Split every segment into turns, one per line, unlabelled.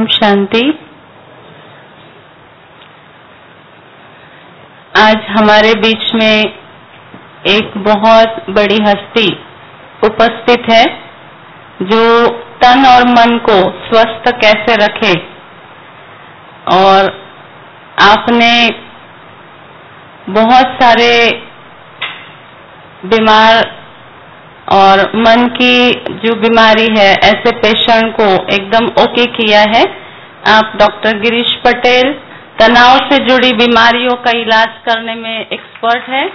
ओम शांति। आज हमारे बीच में एक बहुत बड़ी हस्ती उपस्थित है जो तन और मन को स्वस्थ कैसे रखे। और आपने बहुत सारे बीमार और मन की जो बीमारी है ऐसे पेशेंट को एकदम ओके किया है। आप डॉक्टर गिरीश पटेल तनाव से जुड़ी बीमारियों का इलाज करने में एक्सपर्ट है।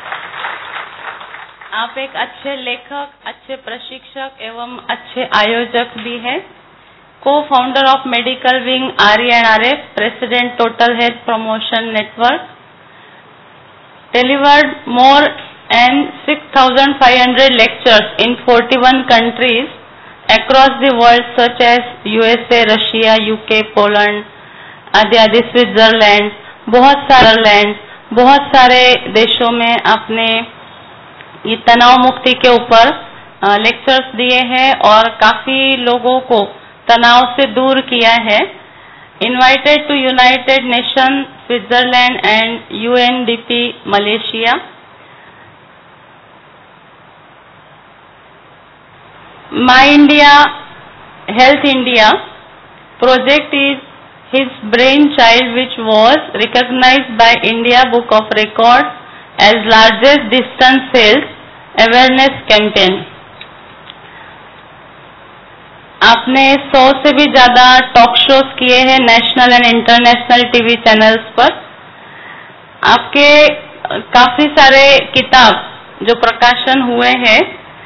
आप एक अच्छे लेखक, अच्छे प्रशिक्षक एवं अच्छे आयोजक भी हैं। Co-founder of medical wing RENRF, president total health promotion network, delivered more than 6,500 lectures in 41 countries across the world such as USA, Russia, UK, Poland, आदि स्विट्जरलैंड, बहुत सारे देशों में आपने ये तनाव मुक्ति के ऊपर लेक्चर्स दिए हैं और काफी लोगों को तनाव से दूर किया है। Invited to United Nation Switzerland and UNDP Malaysia. My India health India project is his brainchild, which was recognized by India Book of Records as largest distance health awareness campaign। आपने 100 से भी ज्यादा टॉक शोज किए हैं national and international TV channels पर। आपके काफी सारे किताब जो प्रकाशन हुए हैं।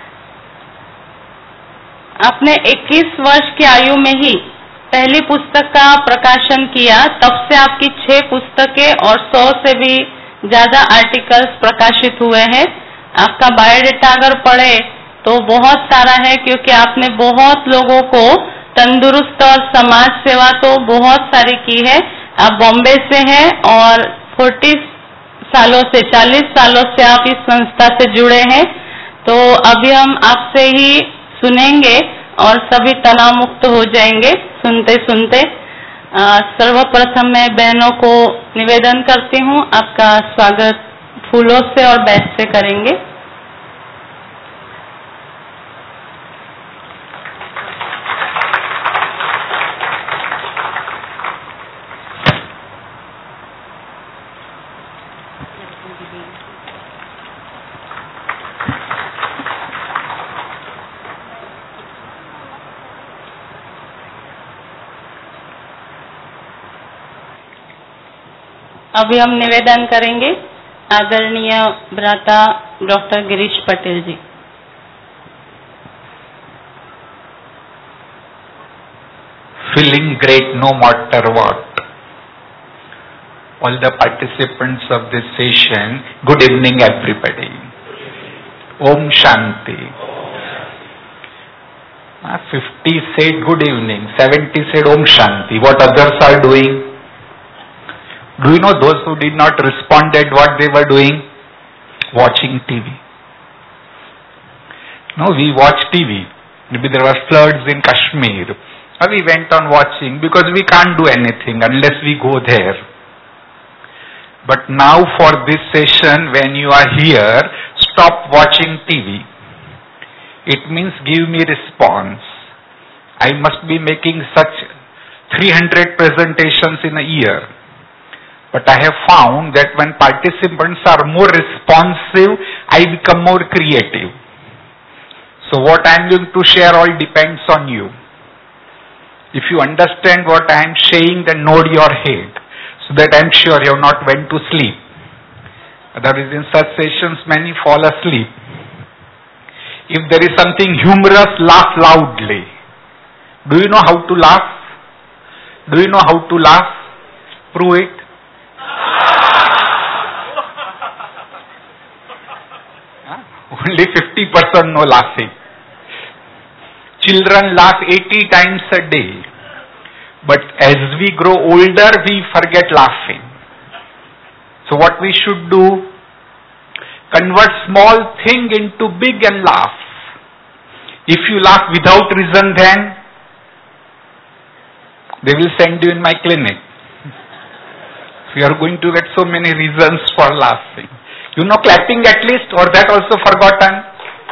आपने 21 वर्ष की आयु में ही पहली पुस्तक का प्रकाशन किया, तब से आपकी 6 पुस्तकें और 100 से भी ज्यादा आर्टिकल्स प्रकाशित हुए हैं। आपका बायोडेटा अगर पढ़े तो बहुत सारा है, क्योंकि आपने बहुत लोगों को तंदुरुस्त और समाज सेवा तो बहुत सारी की है। आप बॉम्बे से हैं और 40 सालों से आप इस संस्था से जुड़े हैं। तो अभी हम आपसे ही सुनेंगे और सभी तनाव मुक्त हो जाएंगे सुनते सुनते। सर्वप्रथम मैं बहनों को निवेदन करती हूँ, आपका स्वागत फूलों से और बैच से करेंगे। अभी हम निवेदन करेंगे आदरणीय भ्राता doctor Girish Patel ji.
Feeling great no matter what. All the participants of this session, good evening everybody. Om Shanti. 50 said good evening, 70 said Om Shanti. What others are doing? Do you know those who did not respond at what they were doing? Watching TV. No, we watch TV. Maybe there were floods in Kashmir. We went on watching because we can't do anything unless we go there. But now for this session, when you are here, stop watching TV. It means give me response. I must be making such 300 presentations in a year. But I have found that when participants are more responsive, I become more creative. So what I am going to share all depends on you. If you understand what I am saying, then nod your head, so that I am sure you have not went to sleep. Otherwise in such sessions many fall asleep. If there is something humorous, laugh loudly. Do you know how to laugh? Do you know how to laugh? Prove it. Only 50% know laughing. Children laugh 80 times a day. But as we grow older, we forget laughing. So what we should do? Convert small thing into big and laugh. If you laugh without reason, then They will send you in my clinic. You are going to get so many reasons for laughing. You know clapping at least, or that also forgotten?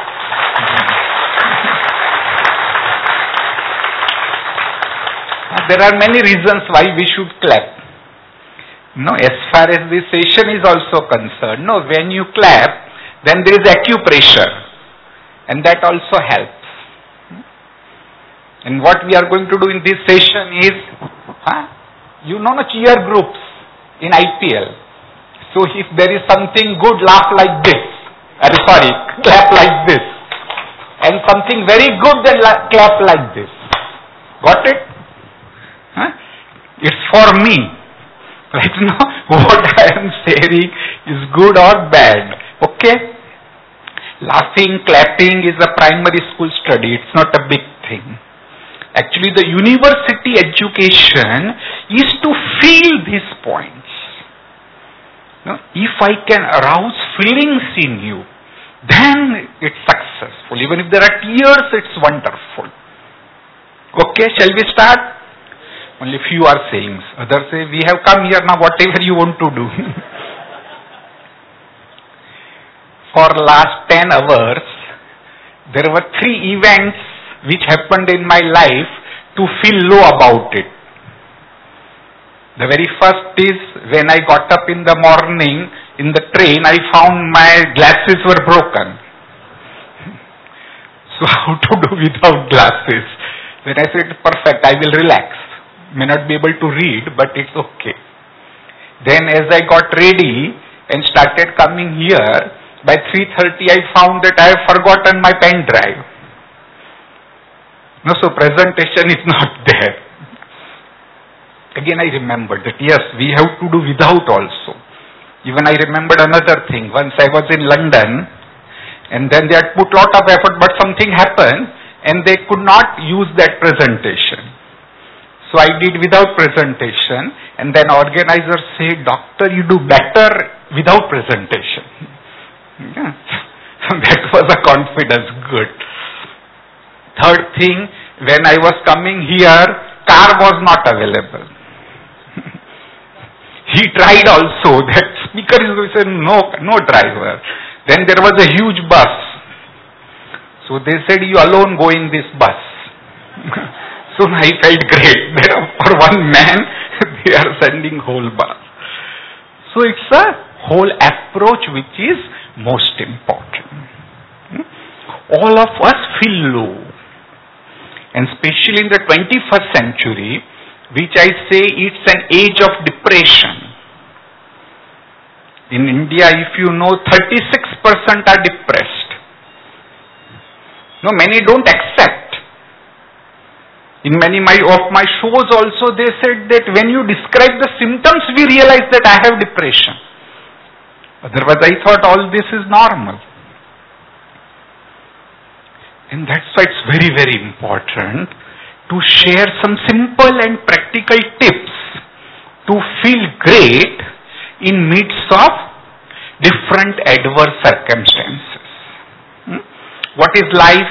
There are many reasons why we should clap. No, as far as this session is also concerned, no, when you clap, then there is acupressure, and that also helps. And what we are going to do in this session is, cheer groups in IPL. So if there is something good, laugh like this. Clap like this. And something very good, then clap like this. Got it? It's for me. Right now, what I am saying is good or bad. Okay? Laughing, clapping is a primary school study. It's not a big thing. Actually, the university education is to feel these points. If I can arouse feelings in you, then it's successful. Even if there are tears, it's wonderful. Okay, shall we start? Only few are saying. Others say, we have come here now, whatever you want to do. For last 10 hours, there were 3 events which happened in my life to feel low about it. The very first is when I got up in the morning in the train, I found my glasses were broken. So how to do without glasses? Then I said, perfect, I will relax. May not be able to read, but it's okay. Then as I got ready and started coming here, by 3:30 I found that I have forgotten my pen drive. So presentation is not there. Again I remembered that yes, we have to do without also. Even I remembered another thing. Once I was in London, and then they had put lot of effort, but something happened, and they could not use that presentation. So I did without presentation, and then organizer said, doctor, you do better without presentation. Yeah. That was a confidence, good. Third thing, when I was coming here, car was not available. He tried also, that speaker is going to say, no driver. Then there was a huge bus. So they said, you alone go in this bus. So I felt great. For one man, they are sending whole bus. So it's a whole approach which is most important. All of us feel low. And especially in the 21st century, which I say it's an age of depression. In India, if you know, 36% are depressed. No, many don't accept. In many of my shows also, they said that when you describe the symptoms, we realize that I have depression. Otherwise, I thought all this is normal. And that's why it's very, very important to share some simple and practical tips to feel great in midst of different adverse circumstances. What is life?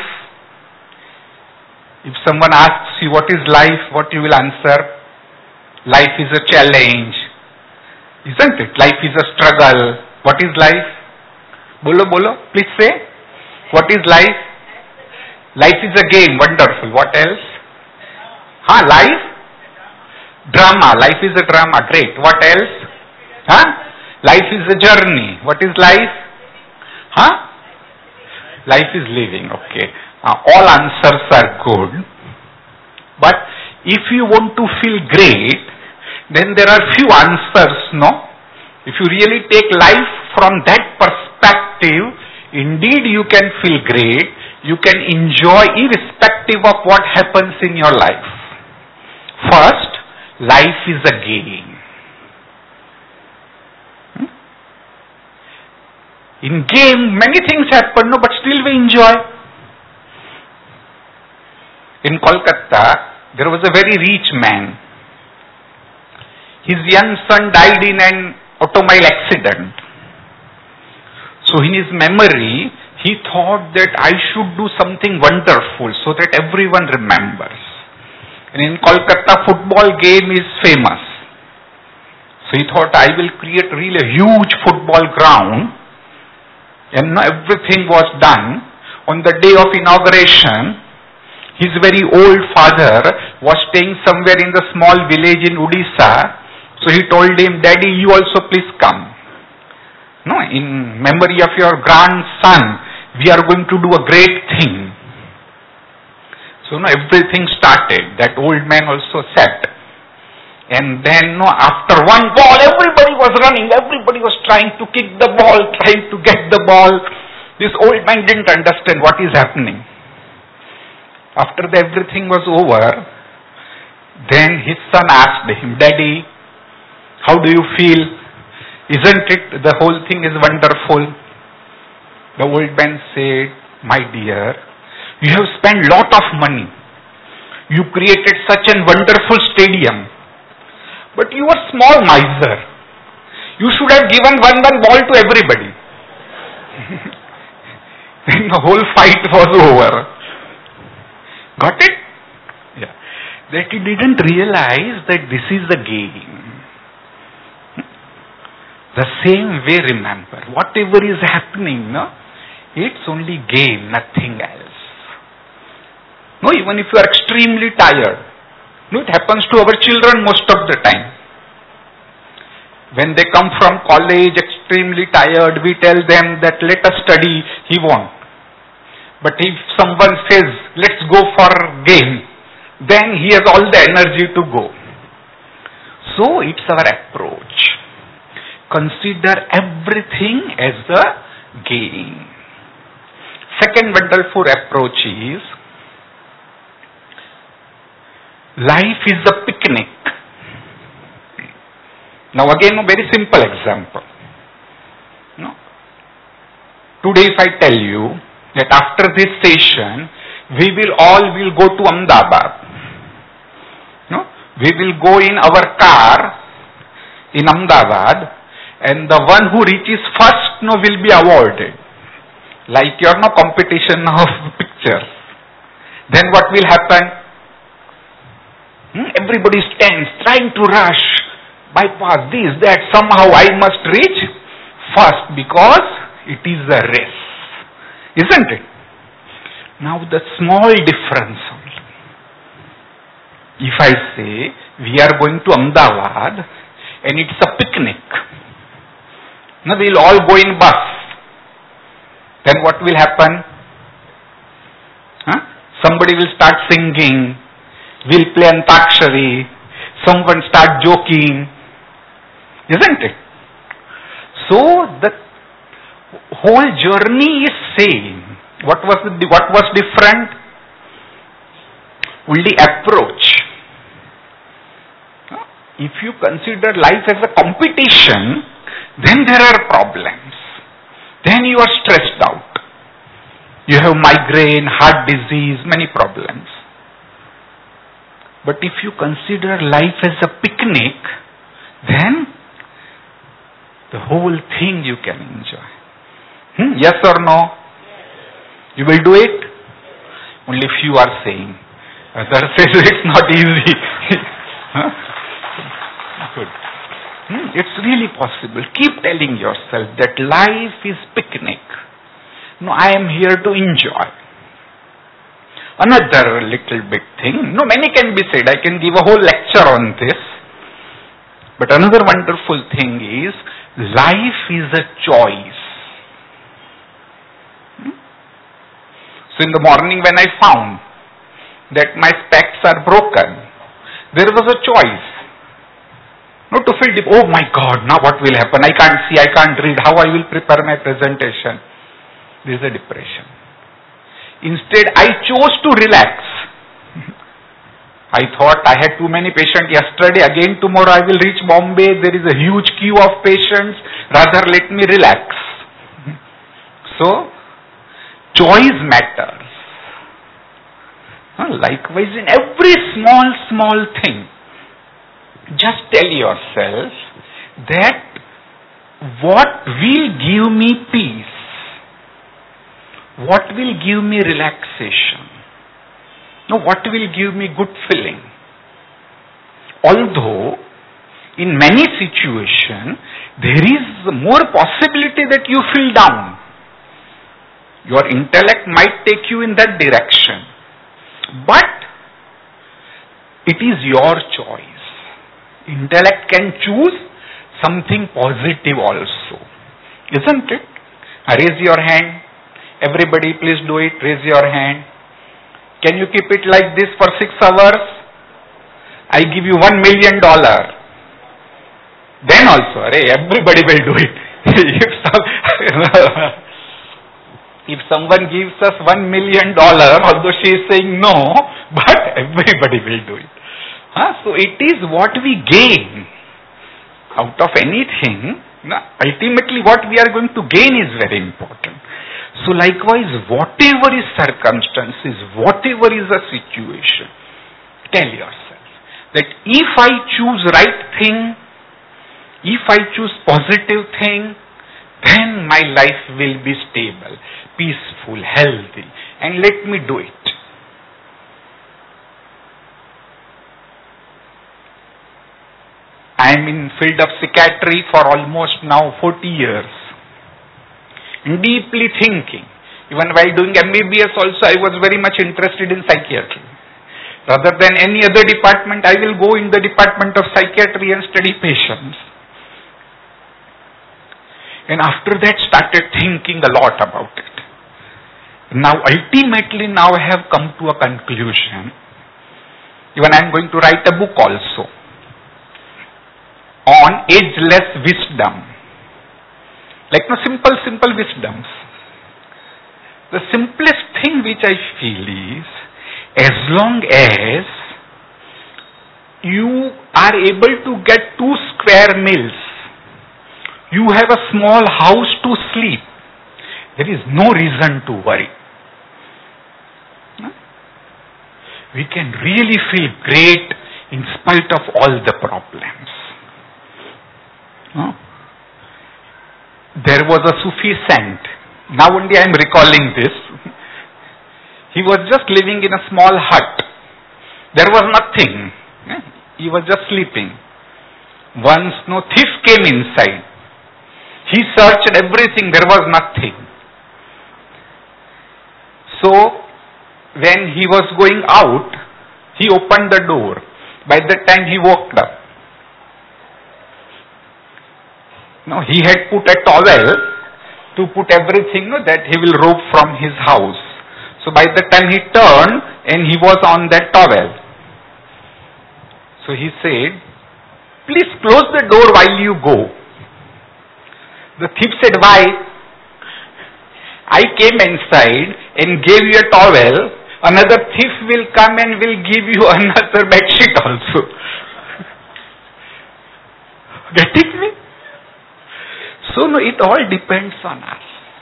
If someone asks you what is life, what you will answer? Life is a challenge. Isn't it? Life is a struggle. What is life? Bolo, please say. What is life? Life is a game. Wonderful. What else? Life? Drama. Life is a drama. Great. What else? Life is a journey. What is life? Life is living. Okay. All answers are good. But if you want to feel great, then there are few answers, no? If you really take life from that perspective, indeed you can feel great. You can enjoy irrespective of what happens in your life. First, life is a game. In game, many things happen, no, but still we enjoy. In Kolkata, there was a very rich man. His young son died in an automobile accident. So in his memory, he thought that I should do something wonderful so that everyone remembers. And in Kolkata, football game is famous. So he thought, I will create really a huge football ground. And now everything was done. On the day of inauguration, his very old father was staying somewhere in the small village in Odisha. So he told him, Daddy, you also please come. No, in memory of your grandson, we are going to do a great thing. So no, everything started. That old man also sat. And then after one ball, everybody was running. Everybody was trying to kick the ball, trying to get the ball. This old man didn't understand what is happening. After everything was over, then his son asked him, Daddy, how do you feel? Isn't it the whole thing is wonderful? The old man said, my dear, you have spent lot of money. You created such a wonderful stadium. But you are small miser. You should have given one ball to everybody. Then the whole fight was over. Got it? Yeah. That he didn't realize that this is the game. The same way, remember, whatever is happening, no, it's only game, nothing else. No, even if you are extremely tired, no, it happens to our children most of the time. When they come from college extremely tired, we tell them that let us study, he won't. But if someone says, let's go for game, then he has all the energy to go. So it's our approach. Consider everything as a game. Second wonderful approach is, life is a picnic. Now again, a very simple example. No? Today if I tell you that after this session, we will go to Ahmedabad. No? We will go in our car in Ahmedabad, and the one who reaches first will be awarded. Like your competition of pictures. Then what will happen? Everybody stands trying to rush, bypass this, that, somehow I must reach first because it is a race. Isn't it? Now the small difference only. If I say we are going to Ahmedabad and it's a picnic, now we'll all go in bus. Then what will happen? Somebody will start singing, we'll play Antakshari, someone start joking. Isn't it? So the whole journey is same. What was different? Only approach. If you consider life as a competition, then there are problems. Then you are stressed out. You have migraine, heart disease, many problems. But if you consider life as a picnic, then the whole thing you can enjoy. Yes or no? You will do it? Only few are saying. Others say it's not easy. Good. It's really possible. Keep telling yourself that life is picnic. No, I am here to enjoy. Another little bit thing. No, many can be said. I can give a whole lecture on this. But another wonderful thing is, life is a choice. So in the morning when I found that my specs are broken, there was a choice. Not to feel, oh my God, now what will happen? I can't see, I can't read, how I will prepare my presentation. There is a depression. Instead, I chose to relax. I thought I had too many patients yesterday, again tomorrow I will reach Bombay, there is a huge queue of patients, rather let me relax. So, choice matters. Likewise, in every small thing, just tell yourself that what will give me peace, what will give me relaxation, what will give me good feeling, Although, in many situations, there is more possibility that you feel down. Your intellect might take you in that direction. But it is your choice. Intellect can choose something positive also. Isn't it? Raise your hand. Everybody please do it. Raise your hand. Can you keep it like this for 6 hours? I give you $1 million. Then also, everybody will do it. If someone gives us $1 million, although she is saying no, but everybody will do it. So it is what we gain out of anything. Ultimately what we are going to gain is very important. So likewise, whatever is circumstances, whatever is the situation, tell yourself that if I choose right thing, if I choose positive thing, then my life will be stable, peaceful, healthy, and let me do it. I am in field of psychiatry for almost now 40 years. Deeply thinking. Even while doing MBBS also, I was very much interested in psychiatry. Rather than any other department, I will go in the department of psychiatry and study patients. And after that, started thinking a lot about it. Now, ultimately, I have come to a conclusion. Even I am going to write a book also on ageless wisdom. Like simple wisdoms. The simplest thing which I feel is, as long as you are able to get 2 square meals, you have a small house to sleep, there is no reason to worry. We can really feel great in spite of all the problems. There was a Sufi saint. Now only I am recalling this. He was just living in a small hut. There was nothing. He was just sleeping. Once no thief came inside. He searched everything. There was nothing. So when he was going out, he opened the door. By that time he woke up. No, he had put a towel to put everything that he will robe from his house. So by the time he turned and he was on that towel. So he said, please close the door while you go. The thief said, why? I came inside and gave you a towel. Another thief will come and will give you another bedsheet also. Getting me? So no, it all depends on us.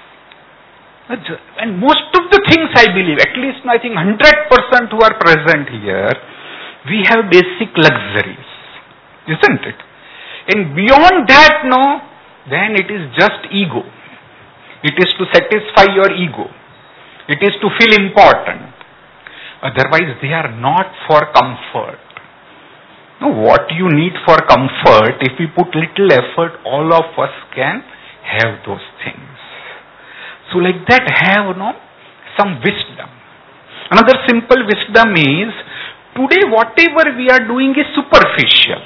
And most of the things I believe, at least I think 100% who are present here, we have basic luxuries. Isn't it? And beyond that, then it is just ego. It is to satisfy your ego. It is to feel important. Otherwise, they are not for comfort. What you need for comfort, if we put little effort, all of us can have those things. So like that, have some wisdom. Another simple wisdom is, today whatever we are doing is superficial.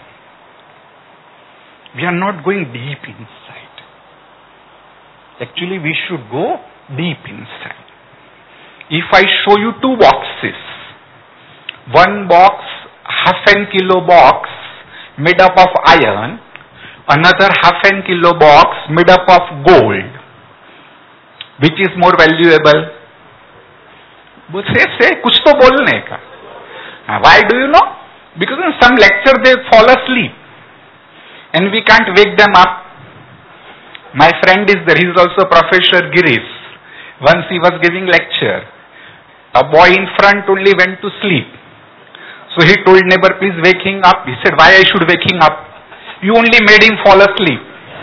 We are not going deep inside. Actually, we should go deep inside. If I show you 2 boxes, one box, half-an kilo box made up of iron, another half-an kilo box made up of gold, which is more valuable? Say, कुछ तो बोलने का. Why do you know? Because in some lecture they fall asleep and we can't wake them up. My friend is there, he is also Professor Girish. Once he was giving lecture. A boy in front only went to sleep. So he told neighbor, please wake him up. He said, why I should wake him up? You only made him fall asleep.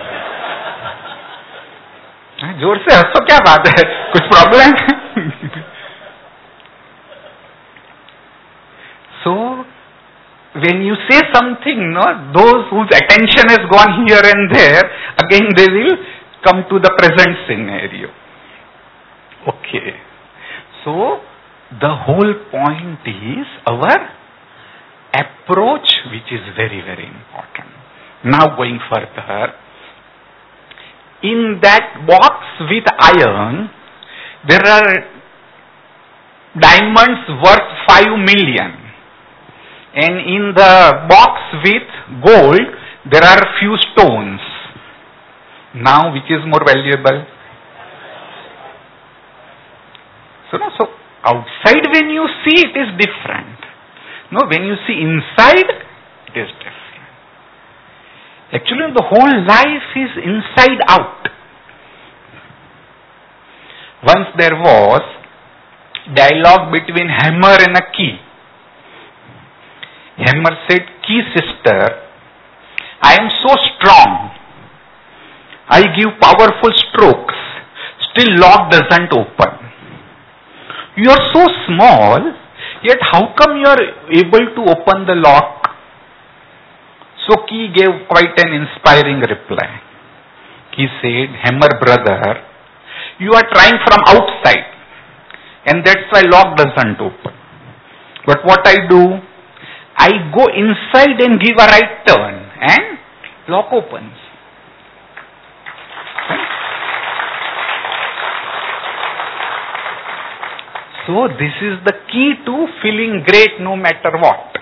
जोर से हंसो, क्या बात है? कुछ problem? So when you say something, those whose attention has gone here and there, again they will come to the present scenario. Okay. So, the whole point is our approach, which is very, very important. Now going further, in that box with iron, there are diamonds worth 5 million. And in the box with gold, there are few stones. Now, which is more valuable? So outside when you see, it is different. No, when you see inside, it is different. Actually, the whole life is inside out. Once there was dialogue between hammer and a key. Hammer said, "Key sister, I am so strong. I give powerful strokes. Still lock doesn't open. You are so small, yet how come you are able to open the lock?" So Key gave quite an inspiring reply. He said, "Hammer brother, you are trying from outside, and that's why lock doesn't open. But what I do, I go inside and give a right turn, and lock opens." So this is the key to feeling great no matter what.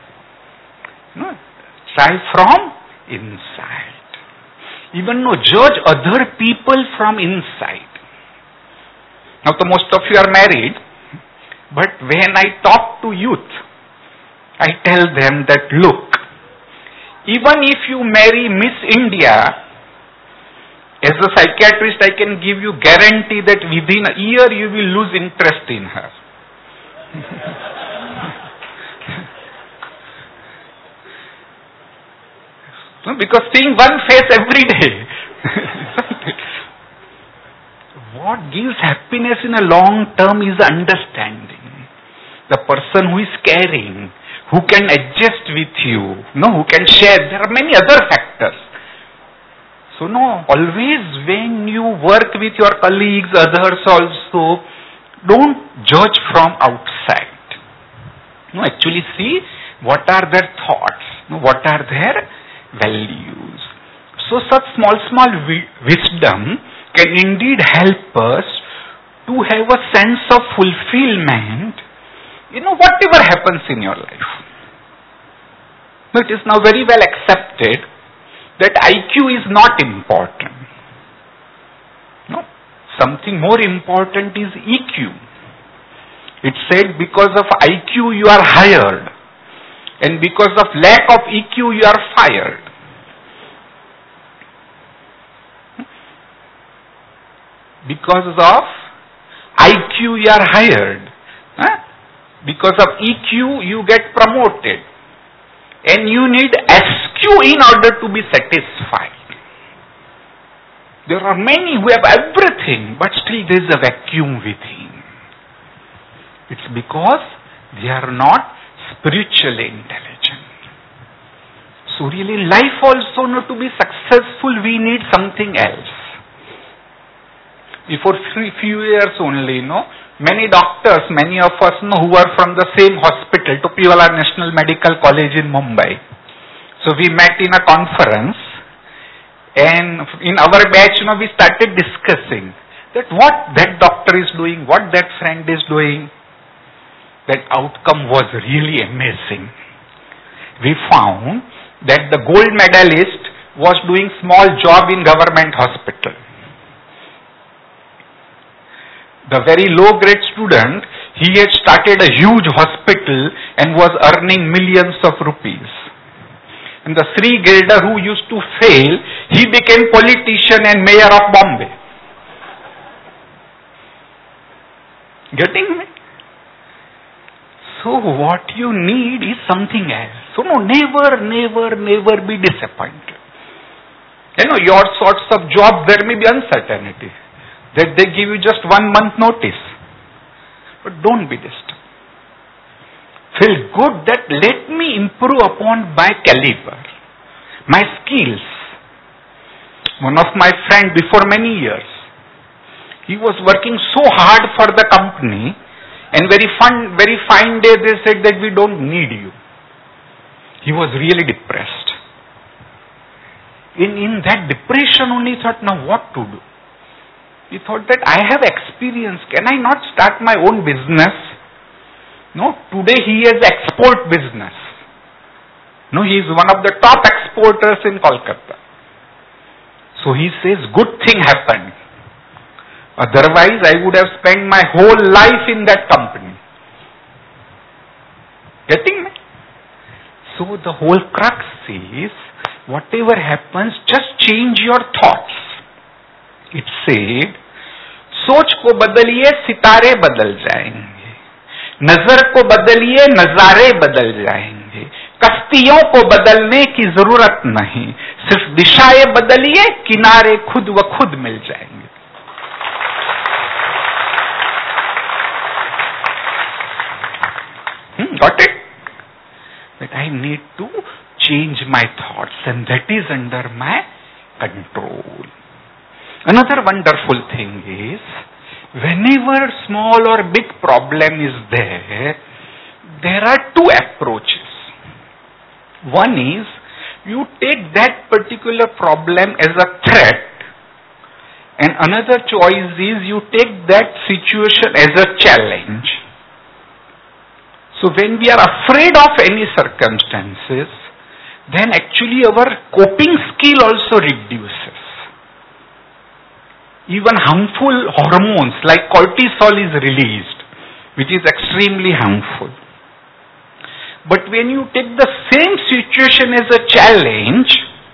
Try from inside. Even judge other people from inside. Now, most of you are married, but when I talk to youth, I tell them that, look, even if you marry Miss India, as a psychiatrist, I can give you guarantee that within a year you will lose interest in her. Because seeing one face every day. What gives happiness in a long term is understanding. The person who is caring, who can adjust with you, who can share. There are many other factors. So always when you work with your colleagues, others also, don't judge from outside. Actually see what are their thoughts, what are their values. So such small wisdom can indeed help us to have a sense of fulfillment, whatever happens in your life. It is now very well accepted that IQ is not important. Something more important is EQ. It said because of IQ you are hired, and because of lack of EQ you are fired. Because of IQ you are hired. Because of EQ you get promoted. And you need SQ in order to be satisfied. There are many who have everything, but still there is a vacuum within. It's because they are not spiritually intelligent. So really life also, to be successful, we need something else. Before few years only, many doctors, many of us who are from the same hospital, Topiwala National Medical College in Mumbai. So we met in a conference, and in our batch, we started discussing that what that doctor is doing, what that friend is doing. That outcome was really amazing. We found that the gold medalist was doing small job in government hospital. The very low grade student, he had started a huge hospital and was earning millions of rupees. And the 3 grader who used to fail, he became politician and mayor of Bombay. Getting me? So what you need is something else. So never be disappointed. Your sorts of job, there may be uncertainty. That they give you just 1 month notice. But don't be disturbed. feel good that let me improve upon my caliber, my skills. One of my friend before many years, he was working so hard for the company, and very fine day they said that we don't need you. He was really depressed. In that depression only he thought, now what to do? He thought that I have experience, can I not start my own business? No, today he has export business. No, he is one of the top exporters in Kolkata. So he says, good thing happened. Otherwise I would have spent my whole life in that company. Getting me? So the whole crux is, whatever happens, just change your thoughts. It said, सोच को बदलिए सितारे बदल जाएंगे, नजर को बदलिए नजारे बदल जाएंगे, कश्तियों को बदलने की जरूरत नहीं, सिर्फ दिशाएं बदलिए किनारे खुद व खुद मिल जाएंगे. Got it? That I need to change my thoughts, and that is under my control. Another wonderful thing is, whenever small or big problem is there are two approaches. One is, you take that particular problem as a threat, and another choice is you take that situation as a challenge. So when we are afraid of any circumstances, then actually our coping skill also reduces. Even harmful hormones like cortisol is released, which is extremely harmful. But when you take the same situation as a challenge,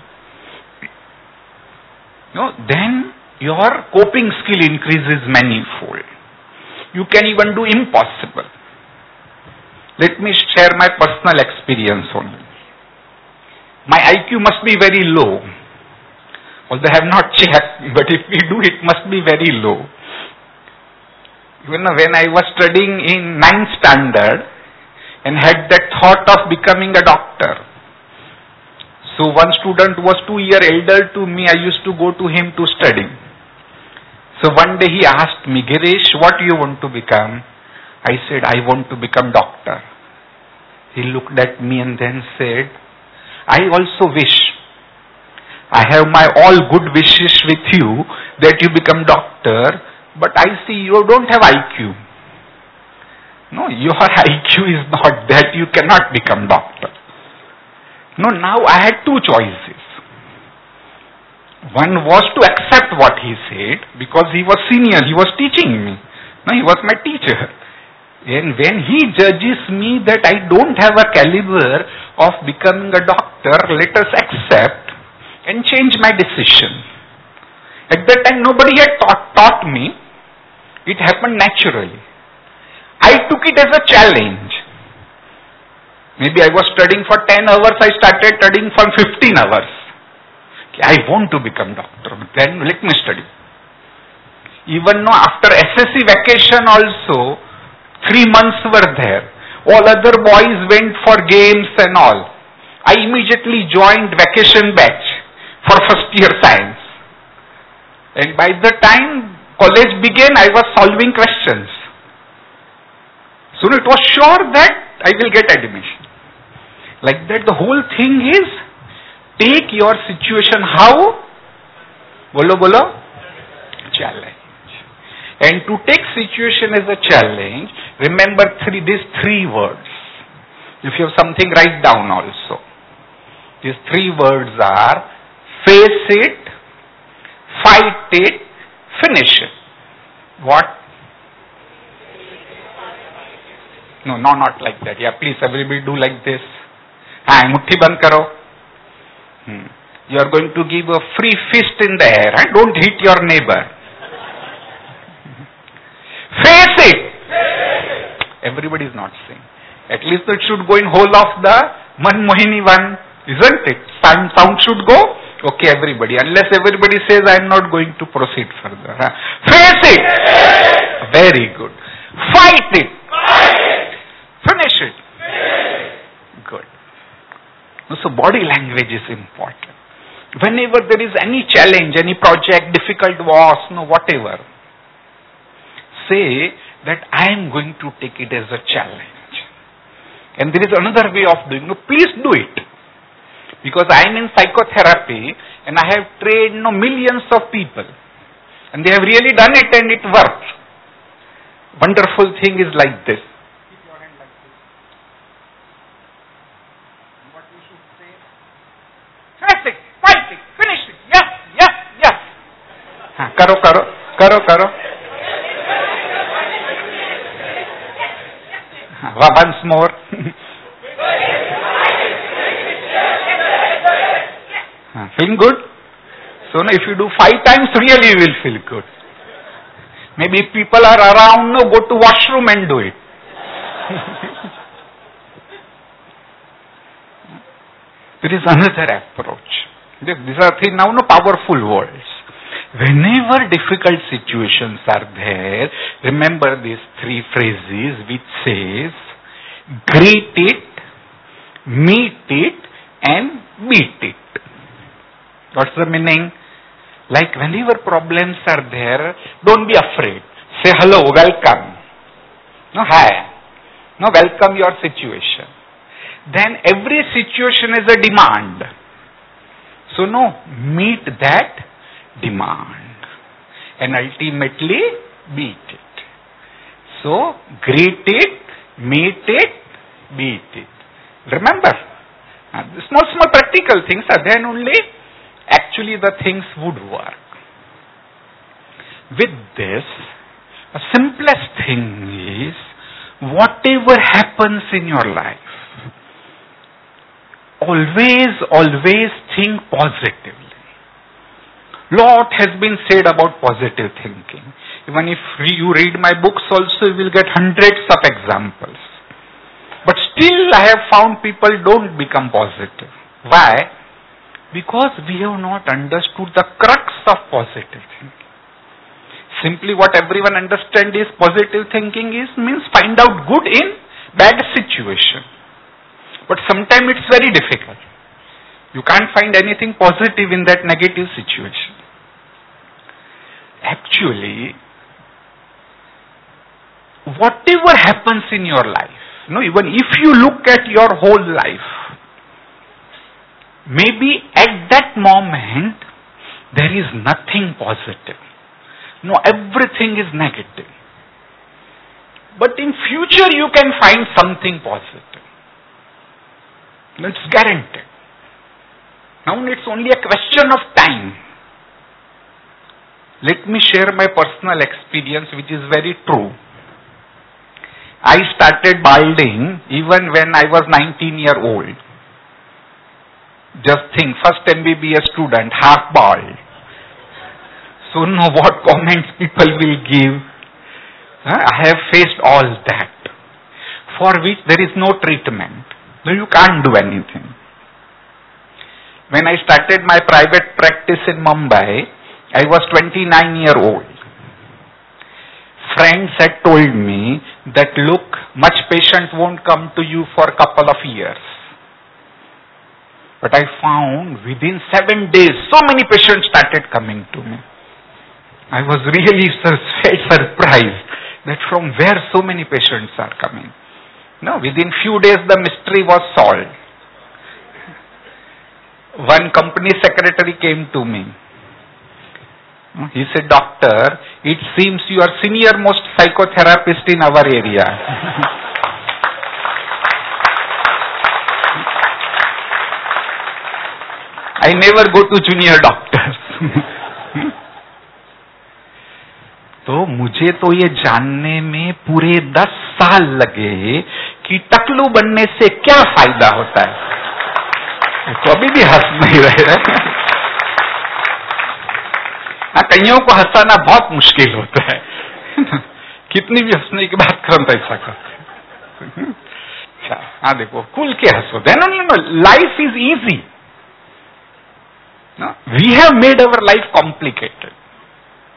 then your coping skill increases manifold. You can even do impossible. Let me share my personal experience only. My IQ must be very low. Although I have not checked, but if we do, it must be very low. Even when I was studying in 9th standard and had that thought of becoming a doctor. So one student was 2 years elder to me, I used to go to him to study. So one day he asked me, Girish, what do you want to become? I said, I want to become doctor. He looked at me and then said, I also wish. I have my all good wishes with you that you become doctor, but I see you don't have IQ. No, your IQ is not that, you cannot become doctor. No, now I had two choices. One was to accept what he said, because he was senior, he was teaching me. No, he was my teacher. And when he judges me that I don't have a caliber of becoming a doctor, let us accept and change my decision. At that time, nobody had taught me. It happened naturally. I took it as a challenge. Maybe I was studying for 10 hours, I started studying for 15 hours. I want to become doctor, then let me study. Even now, after SSC vacation also, 3 months were there. All other boys went for games and all. I immediately joined vacation batch for first year science. And by the time college began, I was solving questions. So it was sure that I will get admission. Like that, the whole thing is, take your situation how? Bolo bolo? Challenge. And to take situation as a challenge, remember these three words. If you have something, write down also. These three words are, face it, fight it, finish it. What? No, not like that. Yeah, please everybody do like this. Mutti band karo. You are going to give a free fist in the air. Don't hit your neighbor. Face it. Everybody is not saying. At least it should go in whole of the Manmohini one, isn't it? Sound should go. Okay, everybody. Unless everybody says, I am not going to proceed further. Face it. Very good. Fight it. Finish it. Good. So body language is important. Whenever there is any challenge, any project, difficult was, whatever, say that I am going to take it as a challenge. And there is another way of doing. Please do it. Because I am in psychotherapy and I have trained millions of people. And they have really done it and it works. Wonderful thing is like this. Keep your hand like this. What you should say? Finish it, fight it, finish it. Yes, yes, yes. Karo. Once more. Feeling good? So if you do 5 times, really you will feel good. Maybe if people are around, go to washroom and do it. There is another approach. These are three now powerful words. Whenever difficult situations are there, remember these 3 phrases which says, greet it, meet it, and beat it. What's the meaning? Like whenever problems are there, don't be afraid. Say hello, welcome. Hi. Welcome your situation. Then every situation is a demand. So meet that demand. And ultimately beat it. So greet it, meet it, beat it. Remember, small practical things are then only actually the things would work. With this, the simplest thing is, whatever happens in your life, always think positively. Lot has been said about positive thinking. Even if you read my books also, you will get hundreds of examples. But still I have found people don't become positive. Why? Because we have not understood the crux of positive thinking. Simply what everyone understands is positive thinking means find out good in bad situation. But sometimes it's very difficult. You can't find anything positive in that negative situation. Actually, whatever happens in your life, even if you look at your whole life, maybe at that moment, there is nothing positive. Everything is negative. But in future, you can find something positive. It's guaranteed. Now it's only a question of time. Let me share my personal experience, which is very true. I started balding even when I was 19-year-old. Just think, first MBBS student, half bald. So what comments people will give. I have faced all that, for which there is no treatment. You can't do anything. When I started my private practice in Mumbai, I was 29-year-old. Friends had told me that, look, much patient won't come to you for a couple of years. But I found within 7 days, so many patients started coming to me. I was really surprised that from where so many patients are coming. Within few days the mystery was solved. One company secretary came to me. He said, "Doctor, it seems you are senior most psychotherapist in our area." I never go to junior doctors. तो मुझे तो ये जानने में पूरे 10 साल लगे कि टकलू बनने से क्या फायदा होता है। तो अभी भी हंस नहीं रहे। कईयों को हंसाना बहुत मुश्किल होता है। कितनी भी हंसने की बात करो तो ऐसा करते। अच्छा, देखो खुल के हंसो। Then life is easy. We have made our life complicated.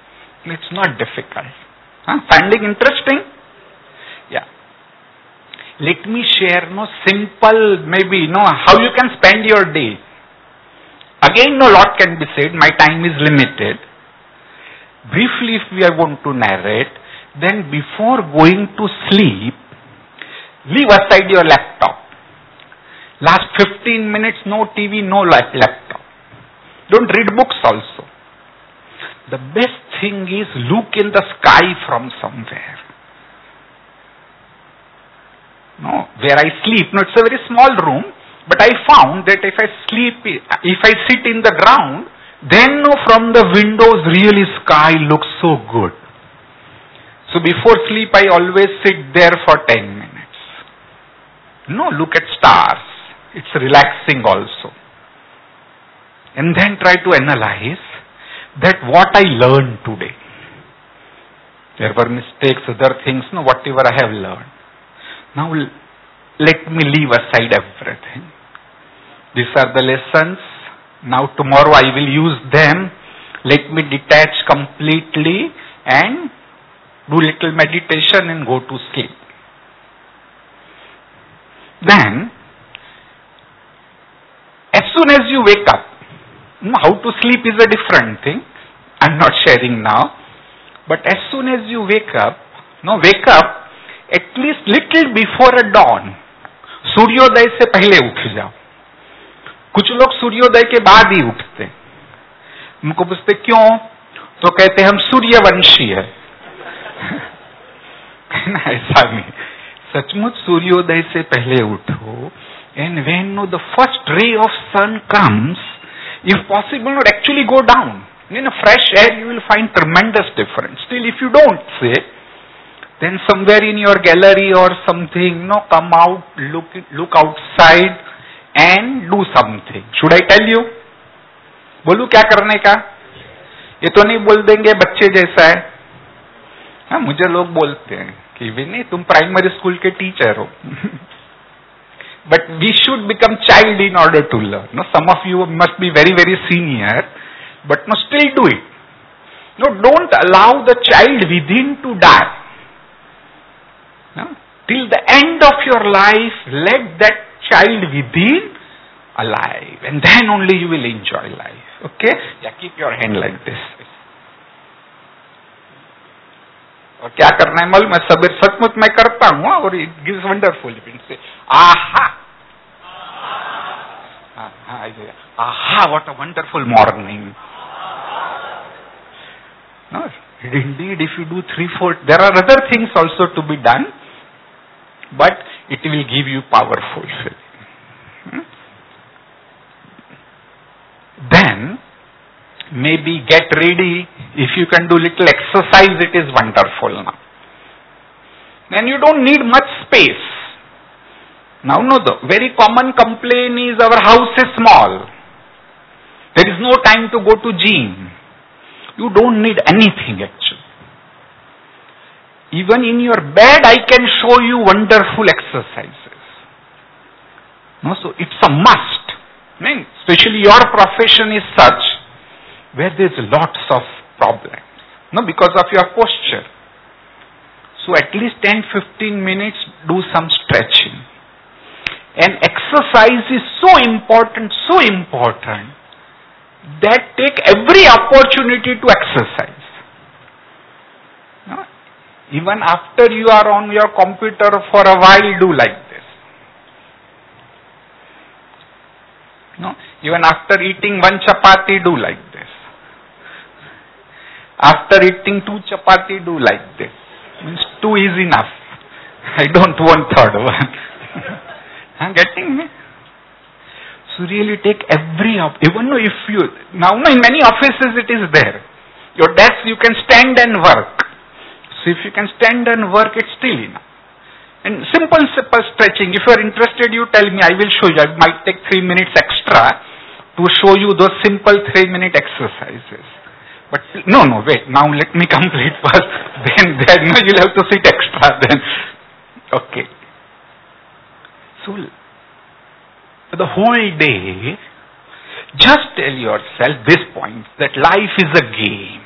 It's not difficult. Finding interesting? Yeah. let me share simple, maybe, how you can spend your day. Again, no lot can be said. My time is limited. Briefly, if I want to narrate, then before going to sleep, leave aside your laptop. Last 15 minutes, no TV, no laptop. Don't read books also. The best thing is look in the sky from somewhere. Where I sleep, it's a very small room, but I found that if I sit in the ground, then from the windows really sky looks so good. So before sleep I always sit there for 10 minutes. Look at stars. It's relaxing also. And then try to analyze that what I learned today. There were mistakes, other things, whatever I have learned. Now let me leave aside everything. These are the lessons. Now tomorrow I will use them. Let me detach completely and do little meditation and go to sleep. Then, as soon as you wake up, how to sleep is a different thing. I'm not sharing now. But as soon as you wake up at least little before a dawn. सूर्योदय से पहले उठ जाओ. कुछ लोग सूर्योदय के बाद ही उठते. उनको पूछते क्यों? तो कहते हम सूर्यवंशी है. ऐसा नहीं. सचमुच सूर्योदय से पहले उठो. And when the first ray of sun comes, if possible, actually go down. In a fresh air, you will find tremendous difference. Still, if you don't say, then somewhere in your gallery or something, come out, look outside and do something. Should I tell you? बोलूं क्या करने का? ये तो नहीं बोल देंगे बच्चे जैसा है. हाँ, मुझे लोग बोलते हैं कि विनय तुम प्राइमरी स्कूल के टीचर हो. But we should become child in order to learn. Some of you must be very, very senior, but still do it. Don't allow the child within to die. Till the end of your life, let that child within alive, and then only you will enjoy life. Okay? Yeah, keep your hand like this. और क्या करना है मालूम है? सबेर सचमुच मैं करता हूँ और it gives wonderful. Say, aha! Aha, what a wonderful morning. No, indeed, if you do 3-4, there are other things also to be done, but it will give you powerful feeling. Then, maybe get ready. If you can do little exercise, it is wonderful now. Then you don't need much space. Now, the very common complaint is our house is small. There is no time to go to gym. You don't need anything actually. Even in your bed, I can show you wonderful exercises. So it's a must. Especially your profession is such where there's lots of problems. Because of your posture. So at least 10-15 minutes do some stretching. And exercise is so important that take every opportunity to exercise. Even after you are on your computer for a while, do like this. Even after eating 1 chapati, do like this. After eating 2 chapati, do like this. Means 2 is enough. I don't want 3rd one. Getting me? So really take every even though if you now in many offices it is there. Your desk you can stand and work. So if you can stand and work, it's still enough. And simple stretching. If you are interested, you tell me. I will show you. I might take 3 minutes extra to show you those simple 3-minute exercises. But no, wait. Now let me complete first. Then you'll have to sit extra. Then okay. So the whole day, just tell yourself this point, that life is a game.